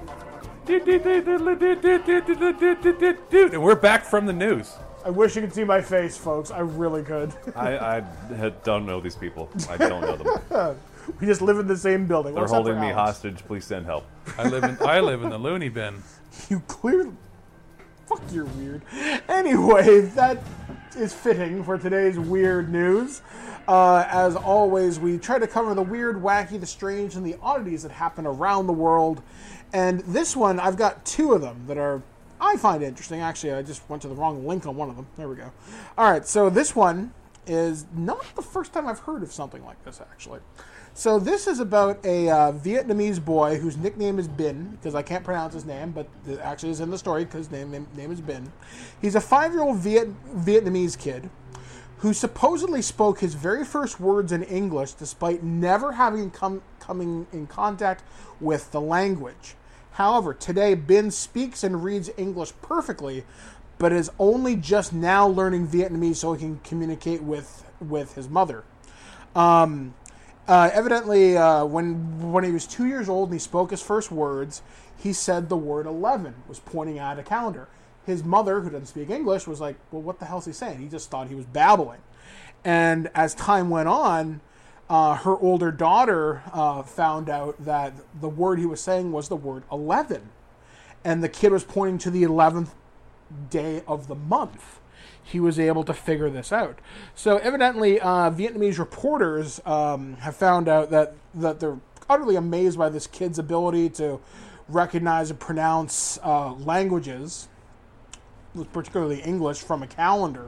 And we're back from the news. I wish you could see my face, folks. I really could. I, I don't know these people. I don't know them. We just live in the same building. They're What's up holding for me Alex? hostage. Please send help. I live in I live in the loony bin. You clearly... Fuck, you're weird. Anyway, that is fitting for today's weird news. Uh, as always, we try to cover the weird, wacky, the strange, and the oddities that happen around the world. And this one, I've got two of them that are, I find interesting. Actually, I just went to the wrong link on one of them. There we go. All right, so this one is not the first time I've heard of something like this, actually. So this is about a uh, Vietnamese boy whose nickname is Bin, because I can't pronounce his name, but it actually is in the story because his name, name, name is Bin. He's a five-year-old Viet, Vietnamese kid who supposedly spoke his very first words in English despite never having come coming in contact with the language. However, today Bin speaks and reads English perfectly, but is only just now learning Vietnamese so he can communicate with, with his mother. Um... Uh, evidently, uh, when when he was two years old and he spoke his first words, he said the word eleven, was pointing at a calendar. His mother, who doesn't speak English, was like, well, what the hell is he saying? He just thought he was babbling. And as time went on, uh, her older daughter uh, found out that the word he was saying was the word eleven. And the kid was pointing to the eleventh day of the month. He was able to figure this out. So evidently, uh, Vietnamese reporters um, have found out that, that they're utterly amazed by this kid's ability to recognize and pronounce uh, languages, particularly English, from a calendar.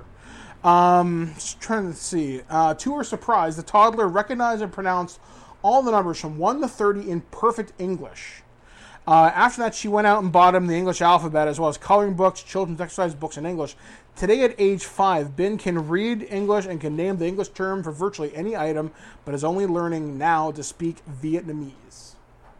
Um, just trying to see. Uh, to her surprise, the toddler recognized and pronounced all the numbers from one to thirty in perfect English. Uh, after that, she went out and bought him the English alphabet, as well as coloring books, children's exercise books in English. Today, at age five, Bin can read English and can name the English term for virtually any item, but is only learning now to speak Vietnamese.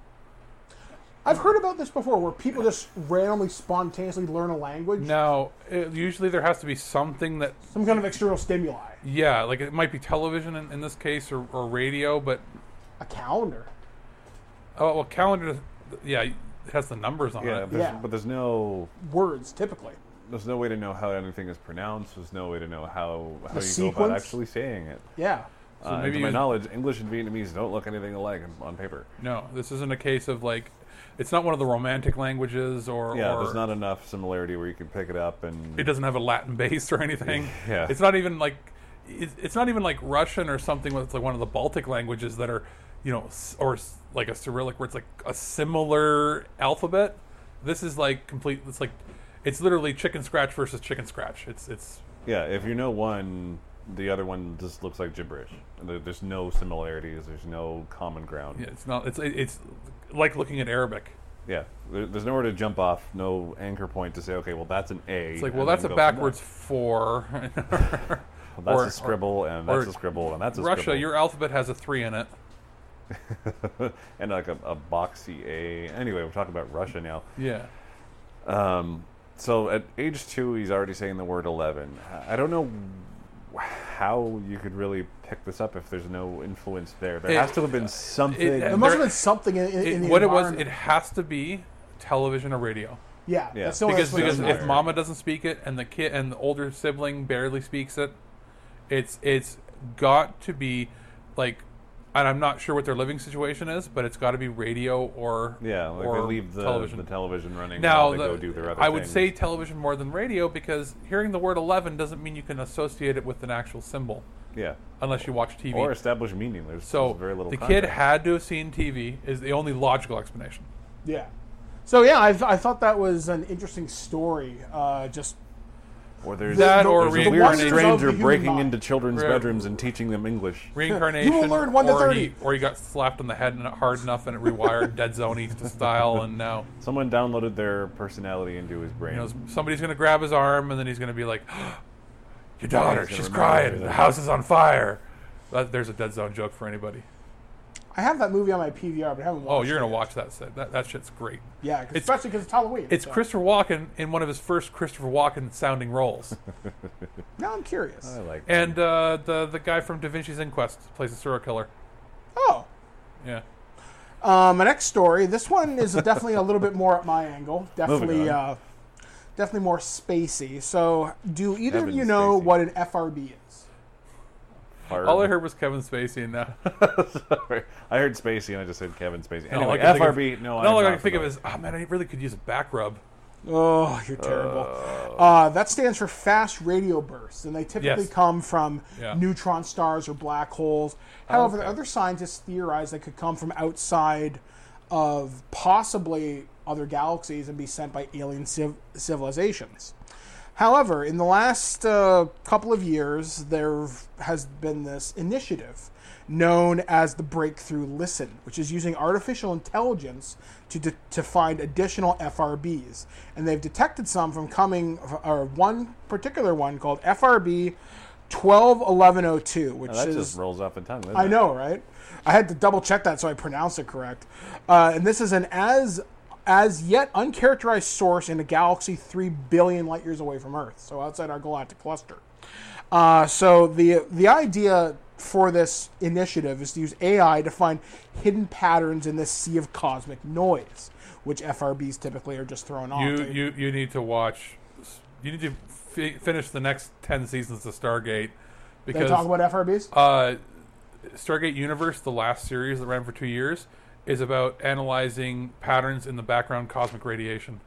I've heard about this before, where people just randomly, spontaneously learn a language. Now, it, usually there has to be something that... Some kind of external stimuli. Yeah, like it might be television in, in this case, or, or radio, but... A calendar. Oh, well, calendar, yeah, it has the numbers on Yeah, it. there's, Yeah. but there's no... Words, typically. There's no way to know how anything is pronounced. There's no way to know how, how The you go about sequence? actually saying it. Yeah. So uh, maybe to my you- knowledge, English and Vietnamese don't look anything alike on paper. No, this isn't a case of like, it's not one of the romantic languages or. Yeah, or there's not enough similarity where you can pick it up and. It doesn't have a Latin base or anything. Yeah. It's not even like, it's, it's not even like Russian or something that's like one of the Baltic languages that are, you know, s- or s- like a Cyrillic where it's like a similar alphabet. This is like complete. It's like, it's literally chicken scratch versus chicken scratch. It's it's. Yeah, if you know one, the other one just looks like gibberish. There- There's no similarities. There's no common ground. Yeah, it's not. It's it's like looking at Arabic. Yeah, there, there's nowhere to jump off. No anchor point to say, okay, well that's an A. It's like, well, and that's a then go from backwards four. there. Well, that's Or- a scribble, and or that's a scribble, and that's a Russia, scribble. your alphabet has a three in it. and like a, a boxy A. Anyway, we're talking about Russia now. Yeah. Um. So at age two, he's already saying the word eleven. I don't know how you could really pick this up if there's no influence there. There It- has to have been something. it- There must have been something in, in, It- in the what it was, environment. it has to be television or radio. Yeah, Yeah. that's the only Because because explanation. if Mama doesn't speak it and the kid and the older sibling barely speaks it, it's it's got to be like, and I'm not sure what their living situation is, but it's got to be radio or Yeah, like or they leave the television. the television running Now while they the- go do their other I would things. say television more than radio because hearing the word eleven doesn't mean you can associate it with an actual symbol. Yeah. Unless you watch T V Or establish meaning. There's, So there's very little the kid context. had to have seen T V is the only logical explanation. Yeah. So yeah, I, I thought that was an interesting story. Uh, just Or there's, That there's or a weird reincarnation. stranger Of the human breaking mind. into children's Re- bedrooms and teaching them English. Reincarnation. You will learn one to or thirty. He, or he got slapped on the head hard enough and it rewired Dead Zone to style, and now Someone downloaded their personality into his brain. you know somebody's going to grab his arm and then he's going to be like, "Your daughter, He's gonna she's remember crying. everything. The house is on fire." That, there's a Dead Zone joke for anybody. I have that movie on my P V R, but I haven't watched Oh, it. you're going to watch that set. That that shit's great. Yeah, 'cause- It's- especially because it's Halloween. It's so. Christopher Walken in one of his first Christopher Walken sounding roles. Now I'm curious. I like And uh, the the guy from Da Vinci's Inquest plays a serial killer. Oh. Yeah. Um, my next story. This one is definitely a little bit more at my angle. Definitely, Moving uh, definitely more spacey. So, do either Kevin of you know Spacey. what an F R B is? Hard. All I heard was Kevin Spacey, and now Sorry. I heard Spacey and I just said Kevin Spacey. And all Anyway, I can think F R B, of- no, and all I'm I not can think of familiar. is, oh man, I really could use a back rub. Oh, you're terrible. Uh, that stands for fast radio bursts, and they typically Yes. come from Yeah. neutron stars or black holes. However, Okay. other scientists theorize they could come from outside of possibly other galaxies and be sent by alien civ- civilizations. However, in the last uh, couple of years, there has been this initiative known as the Breakthrough Listen, which is using artificial intelligence to de- to find additional F R Bs, and they've detected some from coming, or one particular one called F R B twelve eleven oh two, which Oh, that is just rolls off the tongue. doesn't I it? know, right? I had to double check that so I pronounced it correct. Uh, and this is an as as yet uncharacterized source in a galaxy three billion light years away from Earth, so outside our galactic cluster. Uh, so the the idea for this initiative is to use A I to find hidden patterns in this sea of cosmic noise, which F R Bs typically are just thrown off. You They- you you need to watch. You need to fi- finish the next ten seasons of Stargate they because talk about F R Bs? uh, Stargate Universe, the last series that ran for two years, is about analyzing patterns in the background cosmic radiation.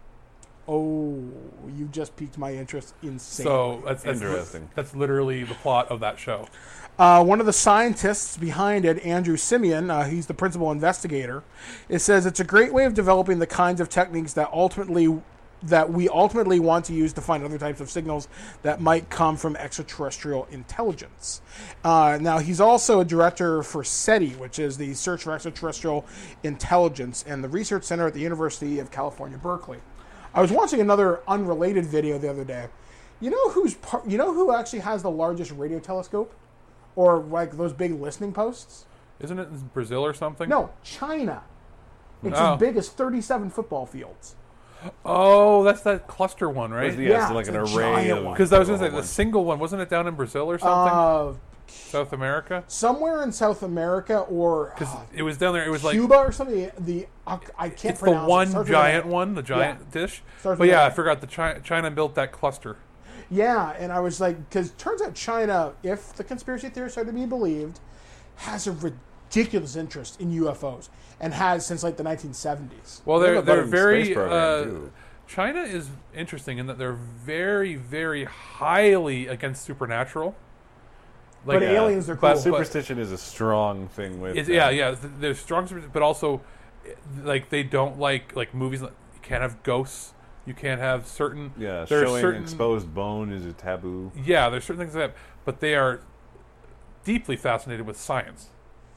Oh, you just piqued my interest insanely. So that's, that's Interesting. That's literally the plot of that show. Uh, one of the scientists behind it, Andrew Simeon, uh, he's the principal investigator. It says it's a great way of developing the kinds of techniques that ultimately that we ultimately want to use to find other types of signals that might come from extraterrestrial intelligence. Uh, now, he's also a director for SETI, which is the Search for Extraterrestrial Intelligence, and the research center at the University of California, Berkeley. I was watching another unrelated video the other day. You know who's par- you know who actually has the largest radio telescope? Or like those big listening posts? Isn't it in Brazil or something? No, China. It's Oh. as big as thirty-seven football fields. Oh, that's that cluster one, right? Yeah, Yeah, it's like it's an a array giant of- one. Because I was going to say One. the single one wasn't it down in Brazil or something? Uh, South America? somewhere in South America or Because uh, it was down there. It was like Cuba or something. The I, I can't it's the pronounce it. one Starts with an giant A. one, the giant Yeah. dish. Starts But with yeah, an I A. forgot the China, China built that cluster. Yeah, and I was like, because turns out China, if the conspiracy theorists are to be believed, has a ridiculous interest in U F Os and has since like the nineteen seventies. Well, They they're have a they're budding very. space program, Uh, too. China is interesting in that they're very, very highly against supernatural. But aliens are cool. but- Superstition is a strong thing with It's, them. yeah, yeah. th- There's strong, superstition, but also, eh, like they don't like like movies. Like, you can't have ghosts. You can't have certain. Yeah, there's showing certain, exposed bone is a taboo. Yeah, there's certain things like that, but they are deeply fascinated with science.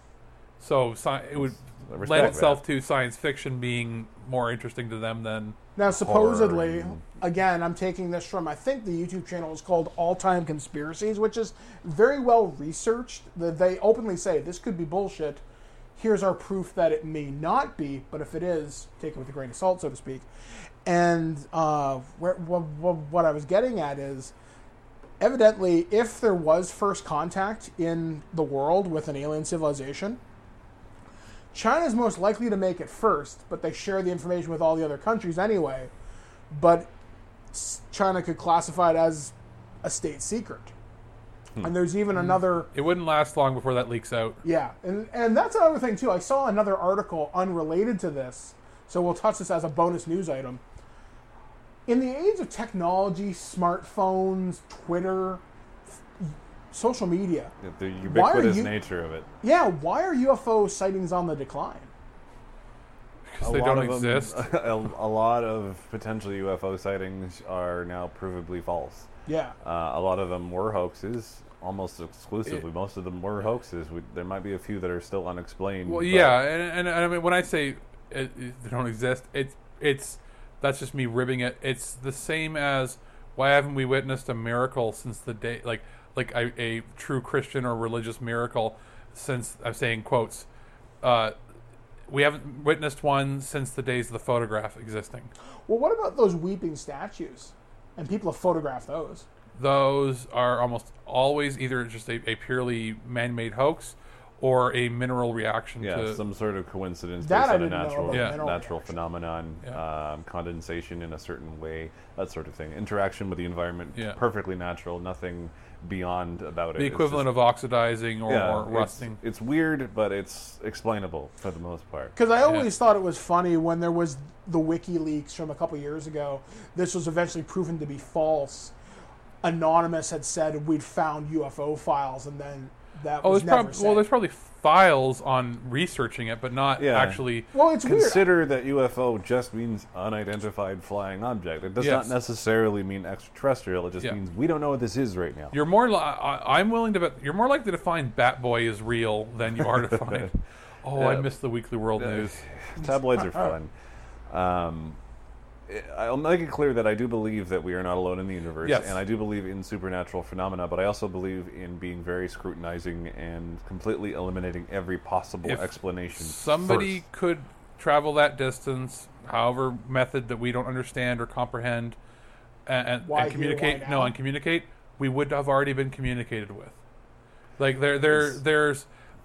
So sci- it would I respect lend that. itself to science fiction being more interesting to them than Now, supposedly, Horror. again, I'm taking this from, I think the YouTube channel is called All Time Conspiracies, which is very well researched. That they openly say, this could be bullshit. Here's our proof that it may not be, but if it is, take it with a grain of salt, so to speak. And uh, where, what, what I was getting at is, evidently, if there was first contact in the world with an alien civilization, China's most likely to make it first, but they share the information with all the other countries anyway. But s- China could classify it as a state secret. Hmm. And there's even another... it wouldn't last long before that leaks out. Yeah, and, and that's another thing, too. I saw another article unrelated to this, so we'll touch this as a bonus news item. In the age of technology, smartphones, Twitter, f- social media... The why are ubiquitous you- nature of it. Yeah, why are U F O sightings on the decline? Because A they lot don't of them- exist. a, a lot of potential U F O sightings are now provably false. Yeah. Uh, a lot of them were hoaxes, almost exclusively. Most of them were hoaxes. We, there might be a few that are still unexplained. Well, but- yeah, and, and, and I mean when I say it, it, they don't exist, it's it's that's just me ribbing it. It's the same as why haven't we witnessed a miracle since the day like like a, a true Christian or religious miracle since I'm saying quotes. Uh, we haven't witnessed one since the days of the photograph existing. Well, what about those weeping statues? And people have photographed those. Those are almost always either just a, a purely man-made hoax or a mineral reaction Yeah, to some sort of coincidence That based I on a didn't know natural, about, Yeah. mineral natural phenomenon, Yeah. um, condensation in a certain way, that sort of thing. Interaction with the environment, Yeah. perfectly natural, nothing beyond about it. the It's equivalent just- of oxidizing or, yeah, or it's- rusting. It's, weird, but it's explainable for the most part. Because I always thought it was funny when there was the WikiLeaks from a couple years ago. This was eventually proven to be false. Anonymous had said we'd found U F O files, and then that Oh, was there's never prob- said. well, there's probably files on researching it, but not Yeah. actually. Well, it's weird. Consider that U F O just means unidentified flying object. It does Yes. not necessarily mean extraterrestrial. It just Yeah. means we don't know what this is right now. You're more. Li- I, I'm willing to bet you're more likely to find Bat Boy is real than you are to find. Oh, I Yeah. missed the Weekly World Yeah. News. Tabloids are fun. Um, I'll make it clear that I do believe that we are not alone in the universe, Yes. and I do believe in supernatural phenomena, but I also believe in being very scrutinizing and completely eliminating every possible If explanation. Somebody first. could travel that distance, however method that we don't understand or comprehend, and, and, Why and here, communicate. why No, now? and communicate. We would have already been communicated with. Like there, there, It's- there's.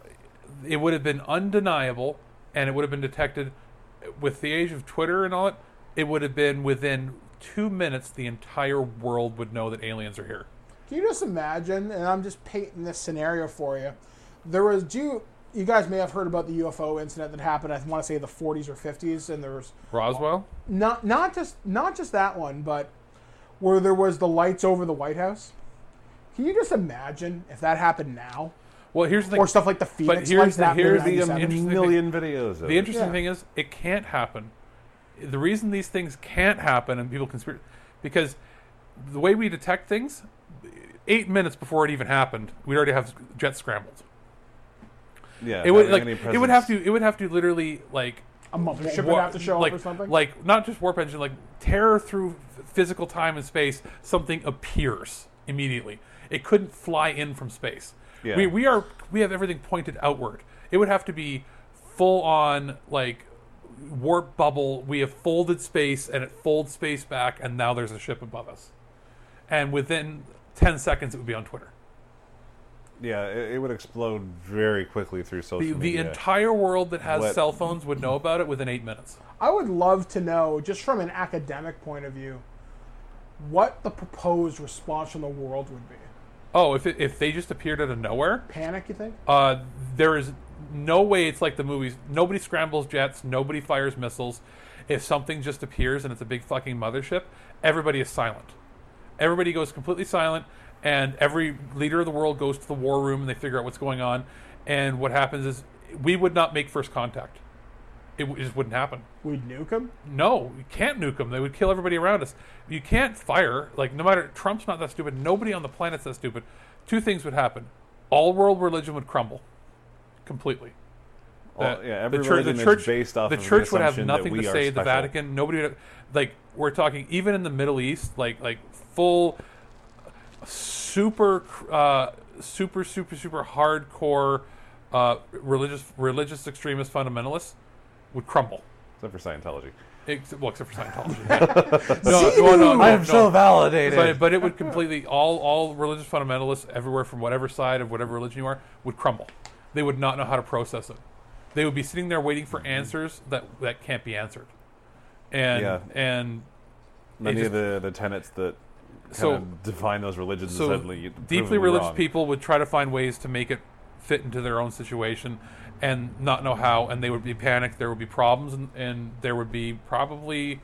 It would have been undeniable, and it would have been detected. With the age of Twitter and all that, it would have been within two minutes. The entire world would know that aliens are here. Can you just imagine? And I'm just painting this scenario for you. There was do you, you guys may have heard about the U F O incident that happened. I want to say the forties or fifties, and there was Roswell. not not just not just that one, but where there was the lights over the White House. Can you just imagine if that happened now? Well, here's the thing. Or stuff like the But Phoenix here's lights the, that here's happened in the ninety-seven. interesting million thing. videos of The it. interesting Yeah. thing is, it can't happen. The reason these things can't happen and people conspire because the way we detect things, eight minutes before it even happened, we'd already have jets scrambled. Yeah, it would having like any it would have presence- to it would have to literally like A mothership wa- would have to show like, up or something? like not just warp engine, like tear through f- physical time and space. Something appears immediately. It couldn't fly in from space. Yeah. We we are we have everything pointed outward. It would have to be full on like warp bubble. We have folded space and it folds space back, and now there's a ship above us. And within ten seconds, it would be on Twitter. Yeah, it, it would explode very quickly through social The, the media. entire world that has What- cell phones would know about it within eight minutes. I would love to know, just from an academic point of view, what the proposed response from the world would be. Oh, if it, if they just appeared out of nowhere, Panic, you think? Uh, there is no way it's like the movies. Nobody scrambles jets. Nobody fires missiles. If something just appears and it's a big fucking mothership, everybody is silent. Everybody goes completely silent, and every leader of the world goes to the war room and they figure out what's going on. And what happens is we would not make first contact. It, w- it just wouldn't happen. We'd nuke them? No, you can't nuke them. They would kill everybody around us. You can't fire. Like, no matter... Trump's not that stupid. Nobody on the planet's that stupid. Two things would happen. All world religion would crumble. Completely. Well, The- yeah, every the church, religion the is church, based off the of the church would have assumption that nothing we to are say. The special. Vatican, nobody would... Like, we're talking... Even in the Middle East, like, like full... Super... Uh, super, super, super hardcore... Uh, religious, religious extremist fundamentalists would crumble. Except for Scientology. Ex- well, except for Scientology. Yeah. no, no, no, no, I am no. so validated. But, but it would completely all all religious fundamentalists everywhere from whatever side of whatever religion you are would crumble. They would not know how to process it. They would be sitting there waiting for answers that, that can't be answered. And Yeah. and Many it of the, the tenets that kind So- of define those religions so suddenly you- prove deeply them religious wrong. people would try to find ways to make it fit into their own situation and not know how, and they would be panicked. There would be problems, and, and there would be probably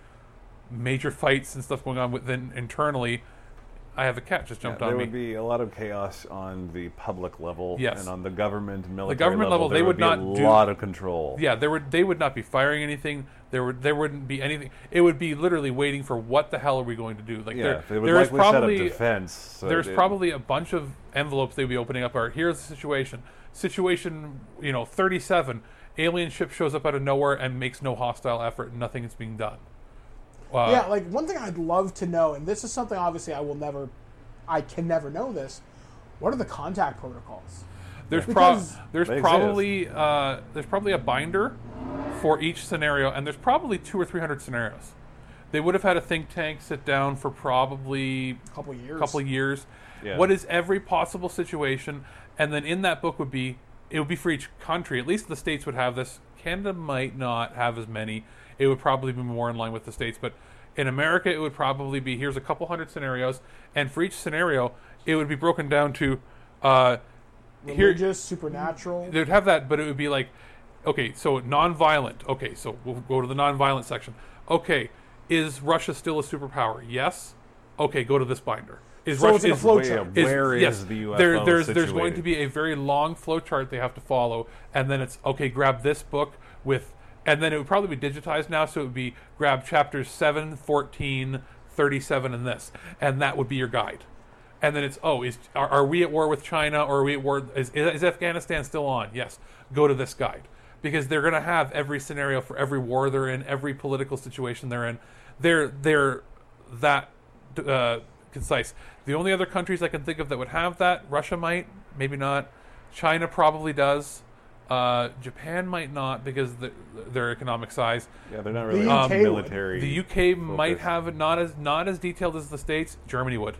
major fights and stuff going on within internally. I have a cat just jumped Yeah, on there me. would be a lot of chaos on the public level, Yes. and on the government, military the government level, there they would, be not a do lot of control. Yeah, there would they would not be firing anything. There would there wouldn't be anything. It would be literally waiting for what the hell are we going to do? Like Yeah, there, they would there is likely set up probably defense, so there's it- probably a bunch of envelopes they would be opening up. Are here's the situation. Situation, you know, thirty-seven. Alien ship shows up out of nowhere and makes no hostile effort, and nothing is being done. Uh, yeah, like one thing I'd love to know, and this is something obviously I will never, I can never know this. What are the contact protocols? There's pro- Because- there's They probably uh, there's probably a binder for each scenario, and there's probably two or three hundred scenarios. They would have had a think tank sit down for probably a couple years. Couple of years. Yeah. What is every possible situation, and then in that book would be it would be for each country. At least the states would have this. Canada might not have as many. It would probably be more in line with the states, but in America it would probably be here's a couple hundred scenarios, and for each scenario it would be broken down to. Uh, Here, Religious, supernatural. they would have that, but it would be like, okay, so non-violent. Okay, so we'll go to the non-violent section. Okay, is Russia still a superpower? Yes. Okay, go to this binder. Is So Russia it's in a is- flow chart. is- Where is yes, the U F O there, there's there's going situated? to be a very long flow chart they have to follow, and then it's okay. Grab this book with, and then it would probably be digitized now, so it would be grab chapters seven, fourteen, thirty-seven, and this, and that would be your guide. And then it's, oh, is are, are we at war with China, or are we at war? Is, is Afghanistan still on? Yes. Go to this guide. Because they're going to have every scenario for every war they're in, every political situation they're in. They're, they're that uh, concise. The only other countries I can think of that would have that, Russia might, maybe not. China probably does. Uh, Japan might not because the, their economic size. Yeah, they're not really The U K would. military The U K might focused. have it not as not as detailed as the States. Germany would.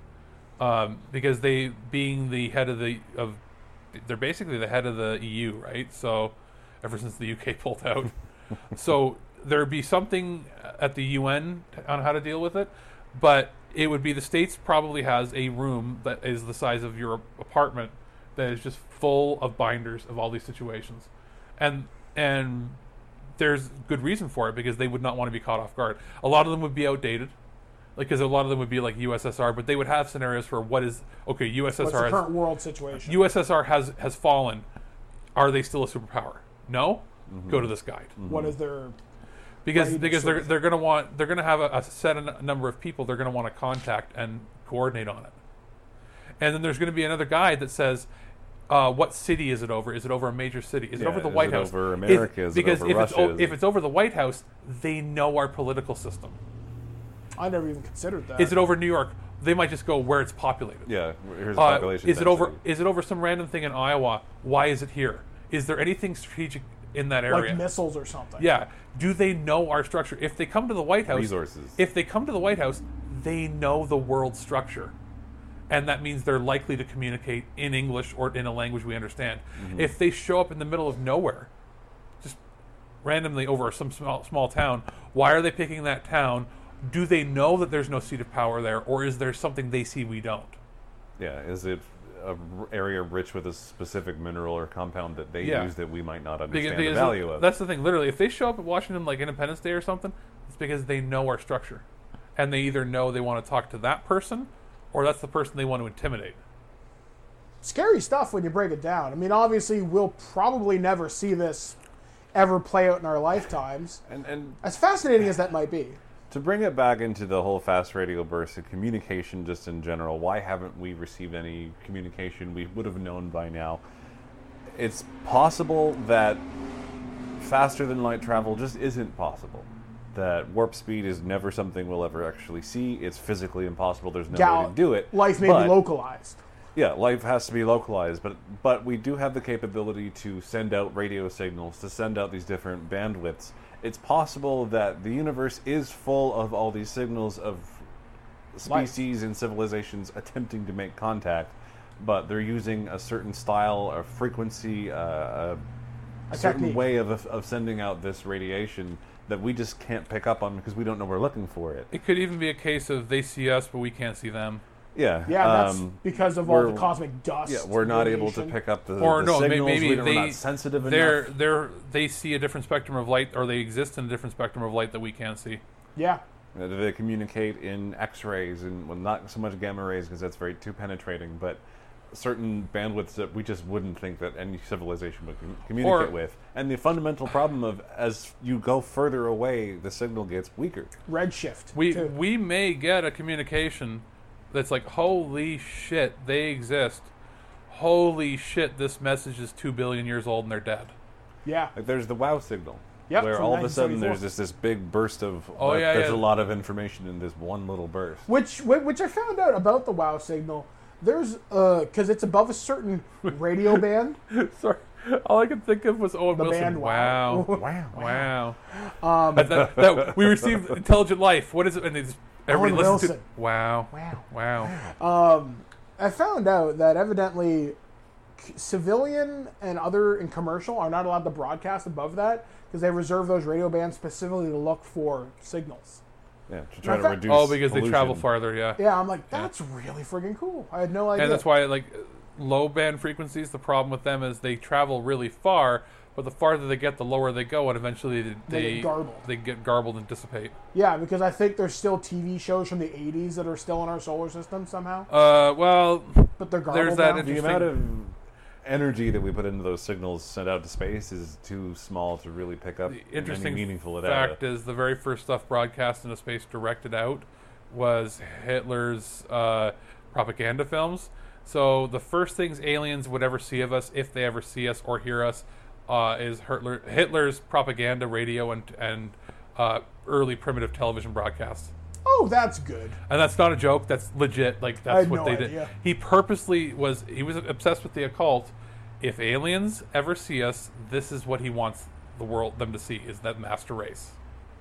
Um, because they being the head of the of they're basically the head of the E U, right? So ever since the U K pulled out, so there'd be something at the U N on how to deal with it, but it would be the States probably has a room that is the size of your apartment that is just full of binders of all these situations, and and there's good reason for it because they would not want to be caught off guard. A lot of them would be outdated. Like, because a lot of them would be like U S S R, but they would have scenarios for what is okay. U S S R What's the has, current world situation? U S S R has has fallen. Are they still a superpower? No. Mm-hmm. Go to this guide. What is their Because right because sort they're of- they're gonna want they're gonna have a, a set n- number of people they're gonna want to contact and coordinate on it. And then there's going to be another guide that says, uh, what city is it over? Is it over a major city? Is it Yeah, over the is White it House? over America? Is it because over if it's Russia? o- if it's over the White House, they know our political system. I never even considered that. Is it over New York? They might just go where it's populated. Yeah, here's the Uh, population Is it over? density. Is it over some random thing in Iowa? Why is it here? Is there anything strategic in that area? Like missiles or something. Yeah. Do they know our structure? If they come to the White House, Resources. If they come to the White House, they know the world structure, and that means they're likely to communicate in English or in a language we understand. Mhm. If they show up in the middle of nowhere, just randomly over some small small town, why are they picking that town? do they know that there's no seat of power there, or is there something they see we don't? Yeah, is it a r- area rich with a specific mineral or compound that they Yeah. use that we might not Because- understand because the value of? That's the thing. Literally, if they show up at Washington like Independence Day or something, it's because they know our structure, and they either know they want to talk to that person, or that's the person they want to intimidate. Scary stuff when you break it down. I mean, obviously, we'll probably never see this ever play out in our lifetimes. And, and as fascinating as that might be. To bring it back into the whole fast radio burst and communication just in general, why haven't we received any communication we would have known by now? It's possible that faster than light travel just isn't possible. That warp speed is never something we'll ever actually see. It's physically impossible. There's no Gal- way to do it. Life may But- be localized. Yeah, life has to be localized, but but we do have the capability to send out radio signals, to send out these different bandwidths. It's possible that the universe is full of all these signals of species and civilizations attempting to make contact, but they're using a certain style, a frequency, uh, a, A certain technique. way of, of sending out this radiation that we just can't pick up on because we don't know we're looking for it. It could even be a case of they see us, but we can't see them. Yeah, Yeah, that's um, because of all the we're- cosmic dust. Yeah, we're not able to radiation. pick up the, or the no, may- signals. maybe we don't, they, we're not sensitive they're, enough. They're, they see a different spectrum of light, or they exist in a different spectrum of light that we can't see. Yeah. Uh, They communicate in X-rays and well, not so much gamma rays because that's very too penetrating, but certain bandwidths that we just wouldn't think that any civilization would com- communicate Or- with. And the fundamental problem of as you go further away, the signal gets weaker. Redshift. We too. we may get a communication that's like, holy shit, they exist. Holy shit, this message is two billion years old and they're dead. Yeah. Like there's the WoW signal. Yep, where from all of a sudden nineteen seventy-four. there's this, this big burst of Oh, like, yeah, there's yeah. a lot of information in this one little burst. Which, whi- which I found out about the WoW signal. There's, uh, because it's above a certain radio band. Sorry. All I could think of was Owen The Wilson. band Wow. Wow. Wow. Um, That- that- that- we received intelligent life. What is it? And it's, everybody Owen listens to Wilson. Wow. Wow. Wow. Um, I found out that evidently c- civilian and other and commercial are not allowed to broadcast above that because they reserve those radio bands specifically to look for signals. Yeah, to try And to I fa- reduce Oh, because they pollution. travel farther, yeah. Yeah, I'm like, that's really friggin' cool. I had no idea. And that's why, like, low band frequencies, the problem with them is they travel really far, but the farther they get, the lower they go, and eventually they They they, get garbled. they get garbled and dissipate. Yeah, because I think there's still T V shows from the eighties that are still in our solar system somehow. Uh, well, but they're garbled there's that now. The amount of energy that we put into those signals sent out to space is too small to really pick up Interesting any meaningful data. fact is the very first stuff broadcast into space directed out was Hitler's uh, propaganda films. So the first things aliens would ever see of us, if they ever see us or hear us, uh, is Hitler, Hitler's propaganda radio and and uh, early primitive television broadcasts. Oh, that's good. And that's not a joke. That's legit. Like I that's had what no they idea. did. He purposely was. He was obsessed with the occult. If aliens ever see us, this is what he wants the world them to see: is that master race.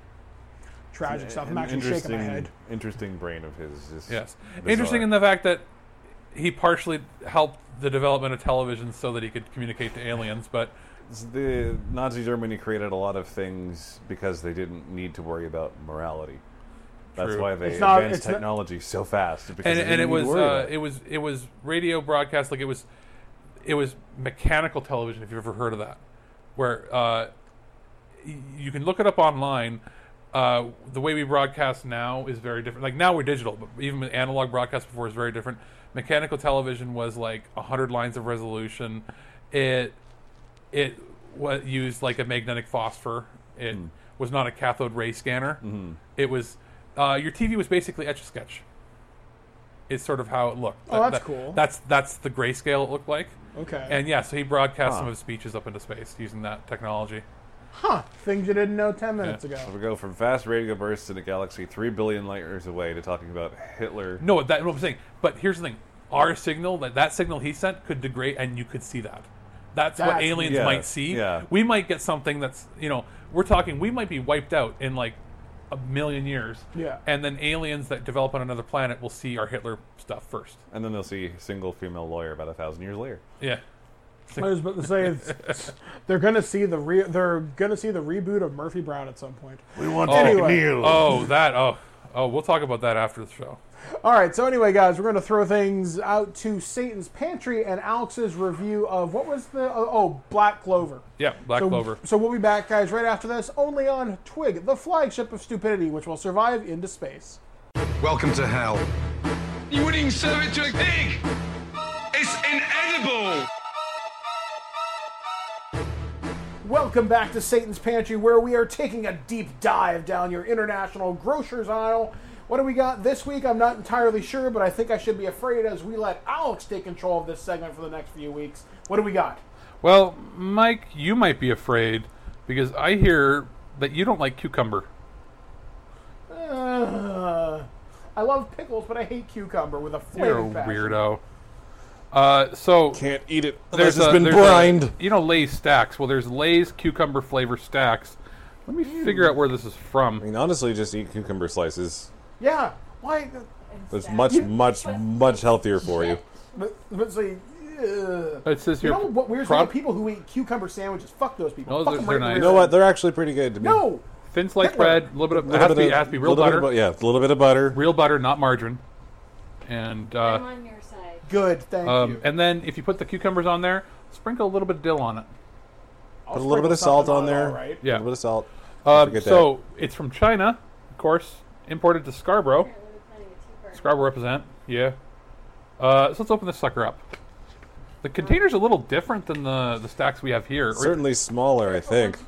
Tragic stuff. I'm An actually shaking my interesting- head. Interesting brain of his. Just Yes, bizarre. interesting in the fact that he partially helped the development of television so that he could communicate to aliens, but. The Nazi Germany created a lot of things because they didn't need to worry about morality. That's True. why they It's not- advanced it's not- technology so fast. Because and they and didn't it need was to worry uh, about it. it was it was radio broadcast like it was it was mechanical television, if you've ever heard of that, where uh, y- you can look it up online. Uh, the way we broadcast now is very different. Like now we're digital, but even with analog broadcast before is very different. Mechanical television was like a hundred lines of resolution. It it was used like a magnetic phosphor. It Hmm. was not a cathode ray scanner. Mm-hmm. It was uh, your T V was basically Etch a Sketch. It's sort of how it looked. Oh, That- that's that- cool. That's that's the grayscale it looked like. Okay. And yeah, so he broadcast Huh. some of his speeches up into space using that technology. Huh. Things you didn't know ten minutes Yeah. ago. So we go from fast radio bursts in a galaxy three billion light years away to talking about Hitler. No, that what I'm saying. But here's the thing: our signal, that that signal he sent, could degrade, and you could see that. That's, what That's- aliens yeah, might see. yeah. We might get something that's, you know, we're talking. We might be wiped out in like a million years. Yeah. And then aliens that develop on another planet will see our Hitler stuff first. And then they'll see a single female lawyer about a thousand years later. Yeah. I was about to say it's, they're gonna see the re- they're gonna see the reboot of Murphy Brown at some point. We want Oh, Anyway. oh, that. Oh, Oh, we'll talk about that after the show. All right, so anyway, guys, we're going to throw things out to Satan's Pantry and Alex's review of, what was the, oh, oh Black Clover. Yeah, Black so, Clover. So we'll be back, guys, right after this, only on Twig, the flagship of stupidity, which will survive into space. Welcome to hell. You wouldn't even serve it to a pig! It's inedible! Welcome back to Satan's Pantry, where we are taking a deep dive down your international grocer's aisle. What do we got this week? I'm not entirely sure, but I think I should be afraid as we let Alex take control of this segment for the next few weeks. What do we got? Well, Mike, you might be afraid because I hear that you don't like cucumber. Uh, I love pickles, but I hate cucumber with a You're a flaming passion. weirdo. Uh, so can't eat it there's unless it's a- been there's brined. a- you know Lay's stacks. Well, there's Lay's cucumber flavor stacks. Let me figure out where this is from. I mean, honestly, just eat cucumber slices. Yeah, why? It's much, much, much healthier for you. But, but see, uh, It says you here, know what weird prob- thing? People who eat cucumber sandwiches, fuck those people. No, Fuck they're- them they're right in the nice. You rear know what? end. They're actually pretty good to me. No. Thin sliced Hitler. bread, a little bit of, it Little has to bit be, of- it has to be real little bit butter. of bu- yeah, a little bit of butter. Real butter, not margarine. And uh, I'm on your side. Good, thank um, you. and then if you put the cucumbers on there, sprinkle a little bit of dill on it. I'll Put a little bit of sprinkle salt something on it, there. all right. Yeah. A little bit of salt. Um, Forget so it's from China, of course, imported to Scarborough. Scarborough represent, yeah. Uh, so let's open this sucker up. The container's a little different than the the stacks we have here. Certainly smaller, I think.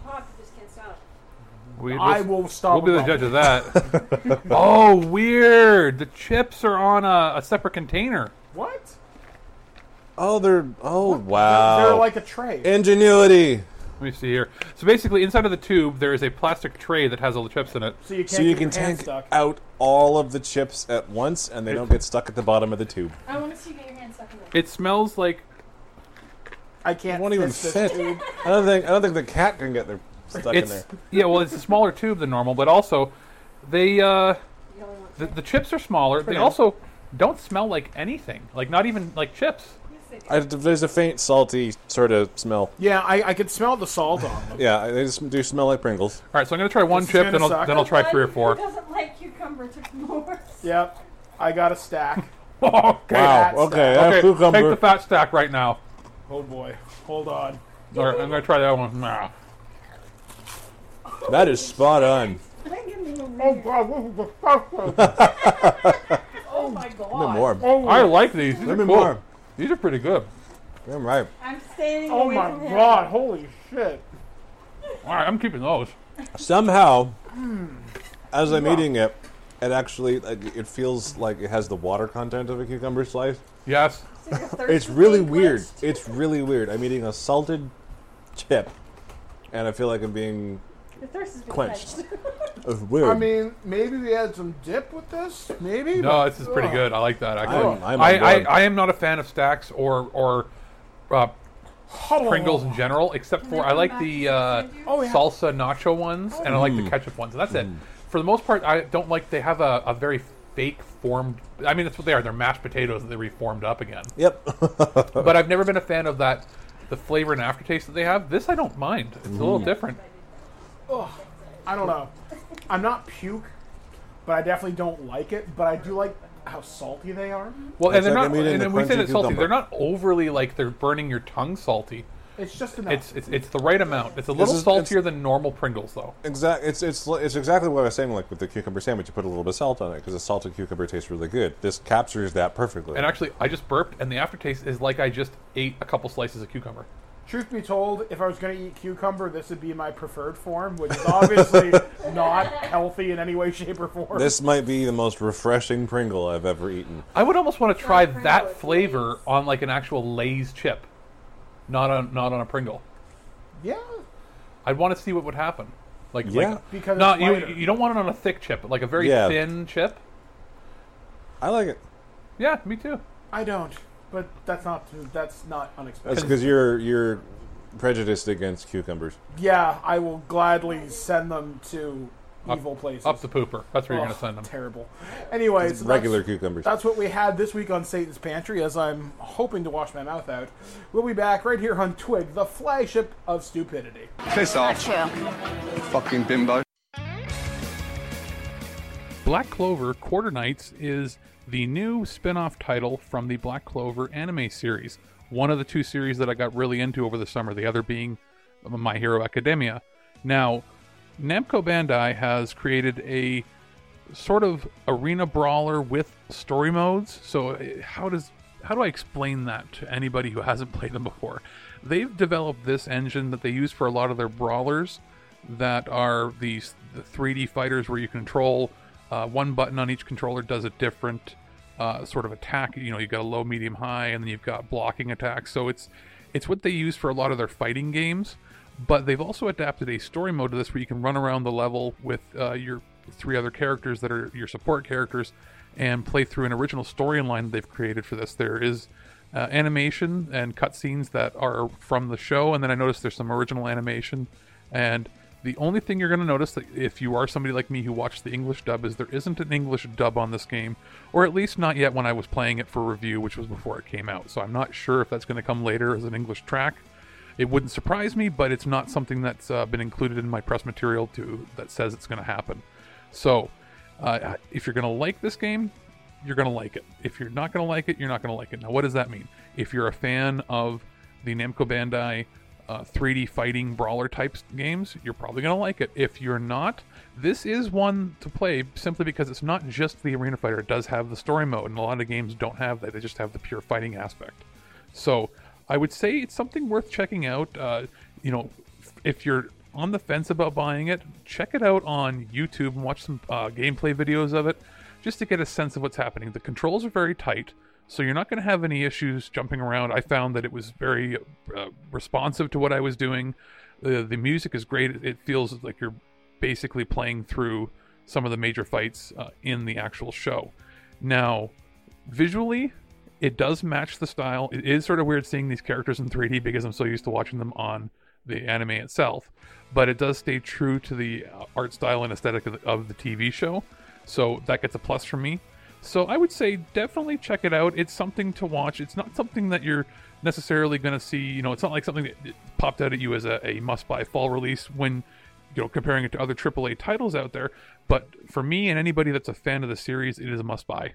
We I just- will stop We'll be the with judge of that. Oh, weird! The chips are on a, a separate container. What? Oh, they're oh wow. They're like a tray. Ingenuity. Let me see here. So basically, inside of the tube, there is a plastic tray that has all the chips in it. So you can't So you get can your hand take stuck. out all of the chips at once, and they don't get stuck at the bottom of the tube. I want to see you get your hand stuck in there. It smells like I can't. It won't even fist fit. this tube. I don't think. I don't think the cat can get their stuck in it's there. yeah. Well, it's a smaller tube than normal, but also they uh, the, the chips are smaller. They now. also don't smell like anything. Like not even like chips. I, there's a faint, salty sort of smell. Yeah, I, I could smell the salt on them. Yeah, they just do smell like Pringles. All right, so I'm gonna try one This is chip, gonna then I'll suck. then I'll try three or four. Who doesn't like cucumber took more? Yep, I got a stack. Okay. Wow. Fat Okay. stack. I have Okay, cucumber. take the fat stack right now. Oh boy, hold on. All right, I'm gonna try that one. Nah. That is spot on. Oh god, this is disgusting. Oh my god. Give me more. Oh, I like these. These Give are me cool. more. These are pretty good. Damn right. I'm standing oh away my from him. god, holy shit. All right, I'm keeping those. Somehow, as I'm eating it, it actually like, it feels like it has the water content of a cucumber slice. Yes. So your thirst It's is really being weird. quenched? It's really weird. I'm eating a salted chip, and I feel like I'm being Your thirst is being quenched. quenched. It's weird. I mean, maybe we had some dip with this. Maybe. No, but- this is pretty Ugh. good. I like that actually. I'm- I'm I, on I, board. I am not a fan of stacks or or uh, Pringles in general, except for I like the uh, Oh, yeah. salsa nacho ones and I like Mm. the ketchup ones. And that's it. For the most part, I don't like. They have a, a very fake formed. I mean, that's what they are. They're mashed potatoes that they reformed up again. Yep. But I've never been a fan of that. The flavor and aftertaste that they have. This I don't mind. It's a little different. Ugh, I don't know. I'm not puke, but I definitely don't like it. But I do like how salty they are. Well, It's and they're like not. I'm eating And the then we say crunchy that salty. cucumber. They're not overly like they're burning your tongue salty. It's just enough. It's it's it's the right amount. It's a little is- saltier it's- than normal Pringles, though. Exact. It's it's it's exactly what I was saying. Like with the cucumber sandwich, you put a little bit of salt on it because the salted cucumber tastes really good. This captures that perfectly. And actually, I just burped, and the aftertaste is like I just ate a couple slices of cucumber. Truth be told, if I was going to eat cucumber, this would be my preferred form, which is obviously not healthy in any way, shape, or form. This might be the most refreshing Pringle I've ever eaten. I would almost want to try that flavor on like an actual Lay's chip, not on not on a Pringle. Yeah. I'd want to see what would happen. Like, Yeah. like Because no, it's you lighter. you don't want it on a thick chip, but like a very Yeah. thin chip. I like it. Yeah, me too. I don't, but that's not that's not That's unexpected. because you're you're prejudiced against cucumbers. Yeah, I will gladly send them to evil places. Up the pooper. That's where you're Oh, going to send them. Terrible. Anyway, so Regular that's, cucumbers. That's what we had this week on Satan's Pantry, as I'm hoping to wash my mouth out. We'll be back right here on Twig, the flagship of stupidity. Piss off. Fucking bimbo. Black Clover Quarter Nights is the new spin-off title from the Black Clover anime series. One of the two series that I got really into over the summer, the other being My Hero Academia. Now, Namco Bandai has created a sort of arena brawler with story modes. So how does how do I explain that to anybody who hasn't played them before? They've developed this engine that they use for a lot of their brawlers that are these the three D fighters where you control uh, one button on each controller does a different uh, sort of attack. You know, you've got a low, medium, high, and then you've got blocking attacks. So it's it's what they use for a lot of their fighting games. But they've also adapted a story mode to this where you can run around the level with uh, your three other characters that are your support characters and play through an original storyline they've created for this. There is uh, animation and cutscenes that are from the show, and then I noticed there's some original animation. And the only thing you're going to notice, that if you are somebody like me who watched the English dub, is there isn't an English dub on this game, or at least not yet when I was playing it for review, which was before it came out. So I'm not sure if that's going to come later as an English track. It wouldn't surprise me, but it's not something that's uh, been included in my press material to that says it's going to happen. So uh, if you're going to like this game, you're going to like it. If you're not going to like it, you're not going to like it. Now, what does that mean? If you're a fan of the Namco Bandai uh, three D fighting brawler types games, you're probably going to like it. If you're not, this is one to play simply because it's not just the arena fighter. It does have the story mode, and a lot of games don't have that. They just have the pure fighting aspect. So I would say it's something worth checking out. Uh, you know, if you're on the fence about buying it, check it out on YouTube and watch some uh, gameplay videos of it, just to get a sense of what's happening. The controls are very tight, so you're not going to have any issues jumping around. I found that it was very uh, responsive to what I was doing. The, the music is great. It feels like you're basically playing through some of the major fights uh, in the actual show. Now, visually, it does match the style. It is sort of weird seeing these characters in three D because I'm so used to watching them on the anime itself, but it does stay true to the art style and aesthetic of the, of the T V show, so that gets a plus from me. So I would say definitely check it out. It's something to watch. It's not something that you're necessarily going to see, you know, it's not like something that popped out at you as a, a must-buy fall release when, you know, comparing it to other triple A titles out there, but for me and anybody that's a fan of the series, it is a must-buy.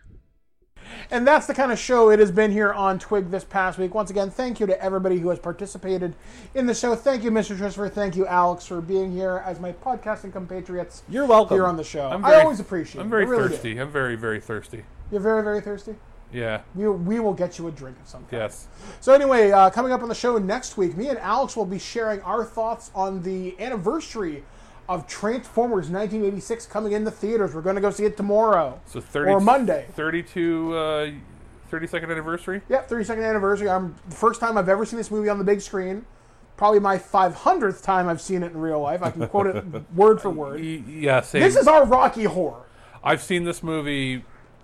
And that's the kind of show it has been here on Twig this past week. Once again, thank you to everybody who has participated in the show. Thank you, Mister Christopher. Thank you, Alex, for being here as my podcasting compatriots. You're welcome. Here on the show. I'm very, I always appreciate I'm it. very I really thirsty. do. I'm very, very thirsty. You're very, very thirsty? Yeah. We, we will get you a drink of some kind. Yes. So anyway, uh, coming up on the show next week, me and Alex will be sharing our thoughts on the anniversary of Transformers nineteen eighty-six coming in the theaters. We're going to go see it tomorrow. So thirty or Monday. thirty-two, uh, thirty-second anniversary? Yep, thirty-second anniversary. I'm the first time I've ever seen this movie on the big screen. Probably my five hundredth time I've seen it in real life. I can quote it word for word. Yeah, same. This is our Rocky Horror. I've seen this movie.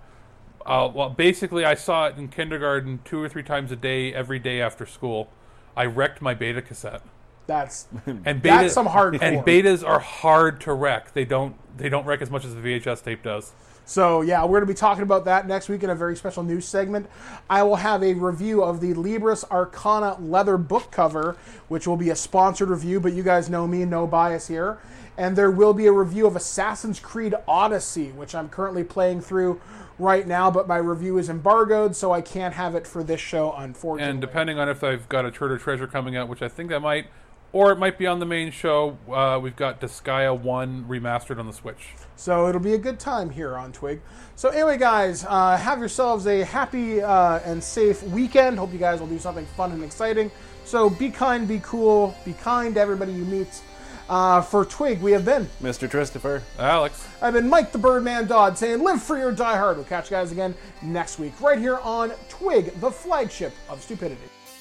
Uh, well, basically, I saw it in kindergarten two or three times a day, every day after school. I wrecked my beta cassette. That's and beta, that's some hardcore. And betas are hard to wreck. They don't they don't wreck as much as the V H S tape does. So yeah, we're going to be talking about that next week in a very special news segment. I will have a review of the Libris Arcana leather book cover, which will be a sponsored review, but you guys know me, no bias here. And there will be a review of Assassin's Creed Odyssey, which I'm currently playing through right now, but my review is embargoed, so I can't have it for this show, unfortunately. And depending on if I've got a Turtle Treasure coming out, which I think I might, or it might be on the main show, uh, we've got Disgaea one remastered on the Switch. So it'll be a good time here on Twig. So anyway, guys, uh, have yourselves a happy uh, and safe weekend. Hope you guys will do something fun and exciting. So be kind, be cool, be kind to everybody you meet. Uh, for Twig, we have been Mister Christopher, Alex. I've been Mike the Birdman Dodd saying live free or die hard. We'll catch you guys again next week right here on Twig, the flagship of stupidity.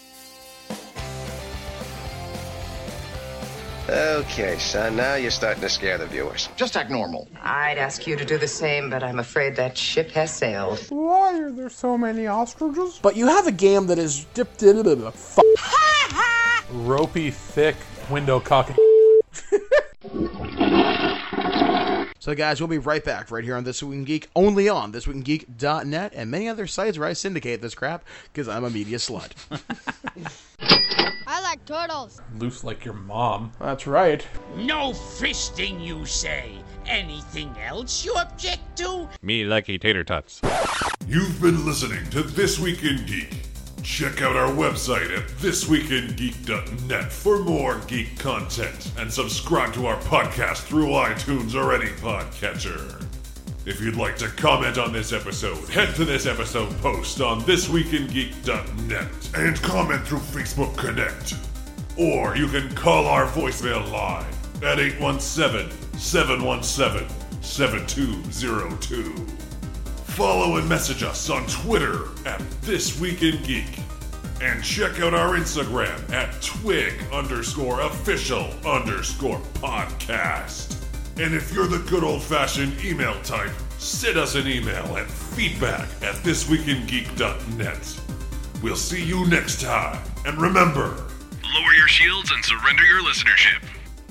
Okay, son, now you're starting to scare the viewers. Just act normal. I'd ask you to do the same, but I'm afraid that ship has sailed. Why are there so many ostriches? But you have a game that is dipped in a f- ropey, thick window cocking. So guys, we'll be right back right here on This Week in Geek, only on this week in geek dot net and many other sites where I syndicate this crap, because I'm a media slut. I like turtles. Loose like your mom. That's right. No fisting, you say? Anything else you object to? Me likey tater tots. You've been listening to This Week in Geek. Check out our website at this week in geek dot net for more geek content and subscribe to our podcast through iTunes or any podcatcher. If you'd like to comment on this episode, head to this episode post on this week in geek dot net and comment through Facebook Connect. Or you can call our voicemail line at eight one seven, seven one seven, seven two zero two. Follow and message us on Twitter at This Week in Geek. And check out our Instagram at twig underscore official underscore podcast. And if you're the good old-fashioned email type, send us an email at feedback at this week in geek dot net. We'll see you next time. And remember, lower your shields and surrender your listenership.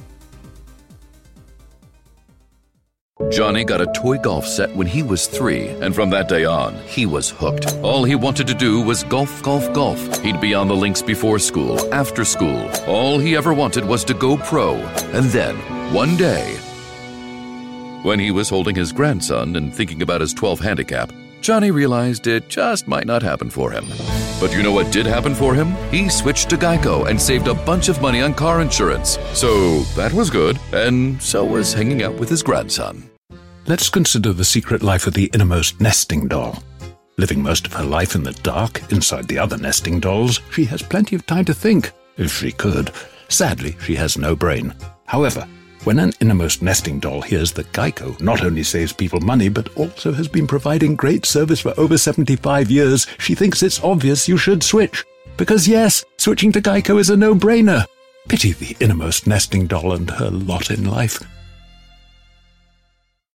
Johnny got a toy golf set when he was three, and from that day on, he was hooked. All he wanted to do was golf, golf, golf. He'd be on the links before school, after school. All he ever wanted was to go pro. And then, one day, when he was holding his grandson and thinking about his twelve handicap, Johnny realized it just might not happen for him. But you know what did happen for him? He switched to Geico and saved a bunch of money on car insurance. So that was good, and so was hanging out with his grandson. Let's consider the secret life of the innermost nesting doll. Living most of her life in the dark, inside the other nesting dolls, she has plenty of time to think, if she could. Sadly, she has no brain. However, when an innermost nesting doll hears that Geico not only saves people money, but also has been providing great service for over seventy-five years, she thinks it's obvious you should switch. Because yes, switching to Geico is a no-brainer. Pity the innermost nesting doll and her lot in life.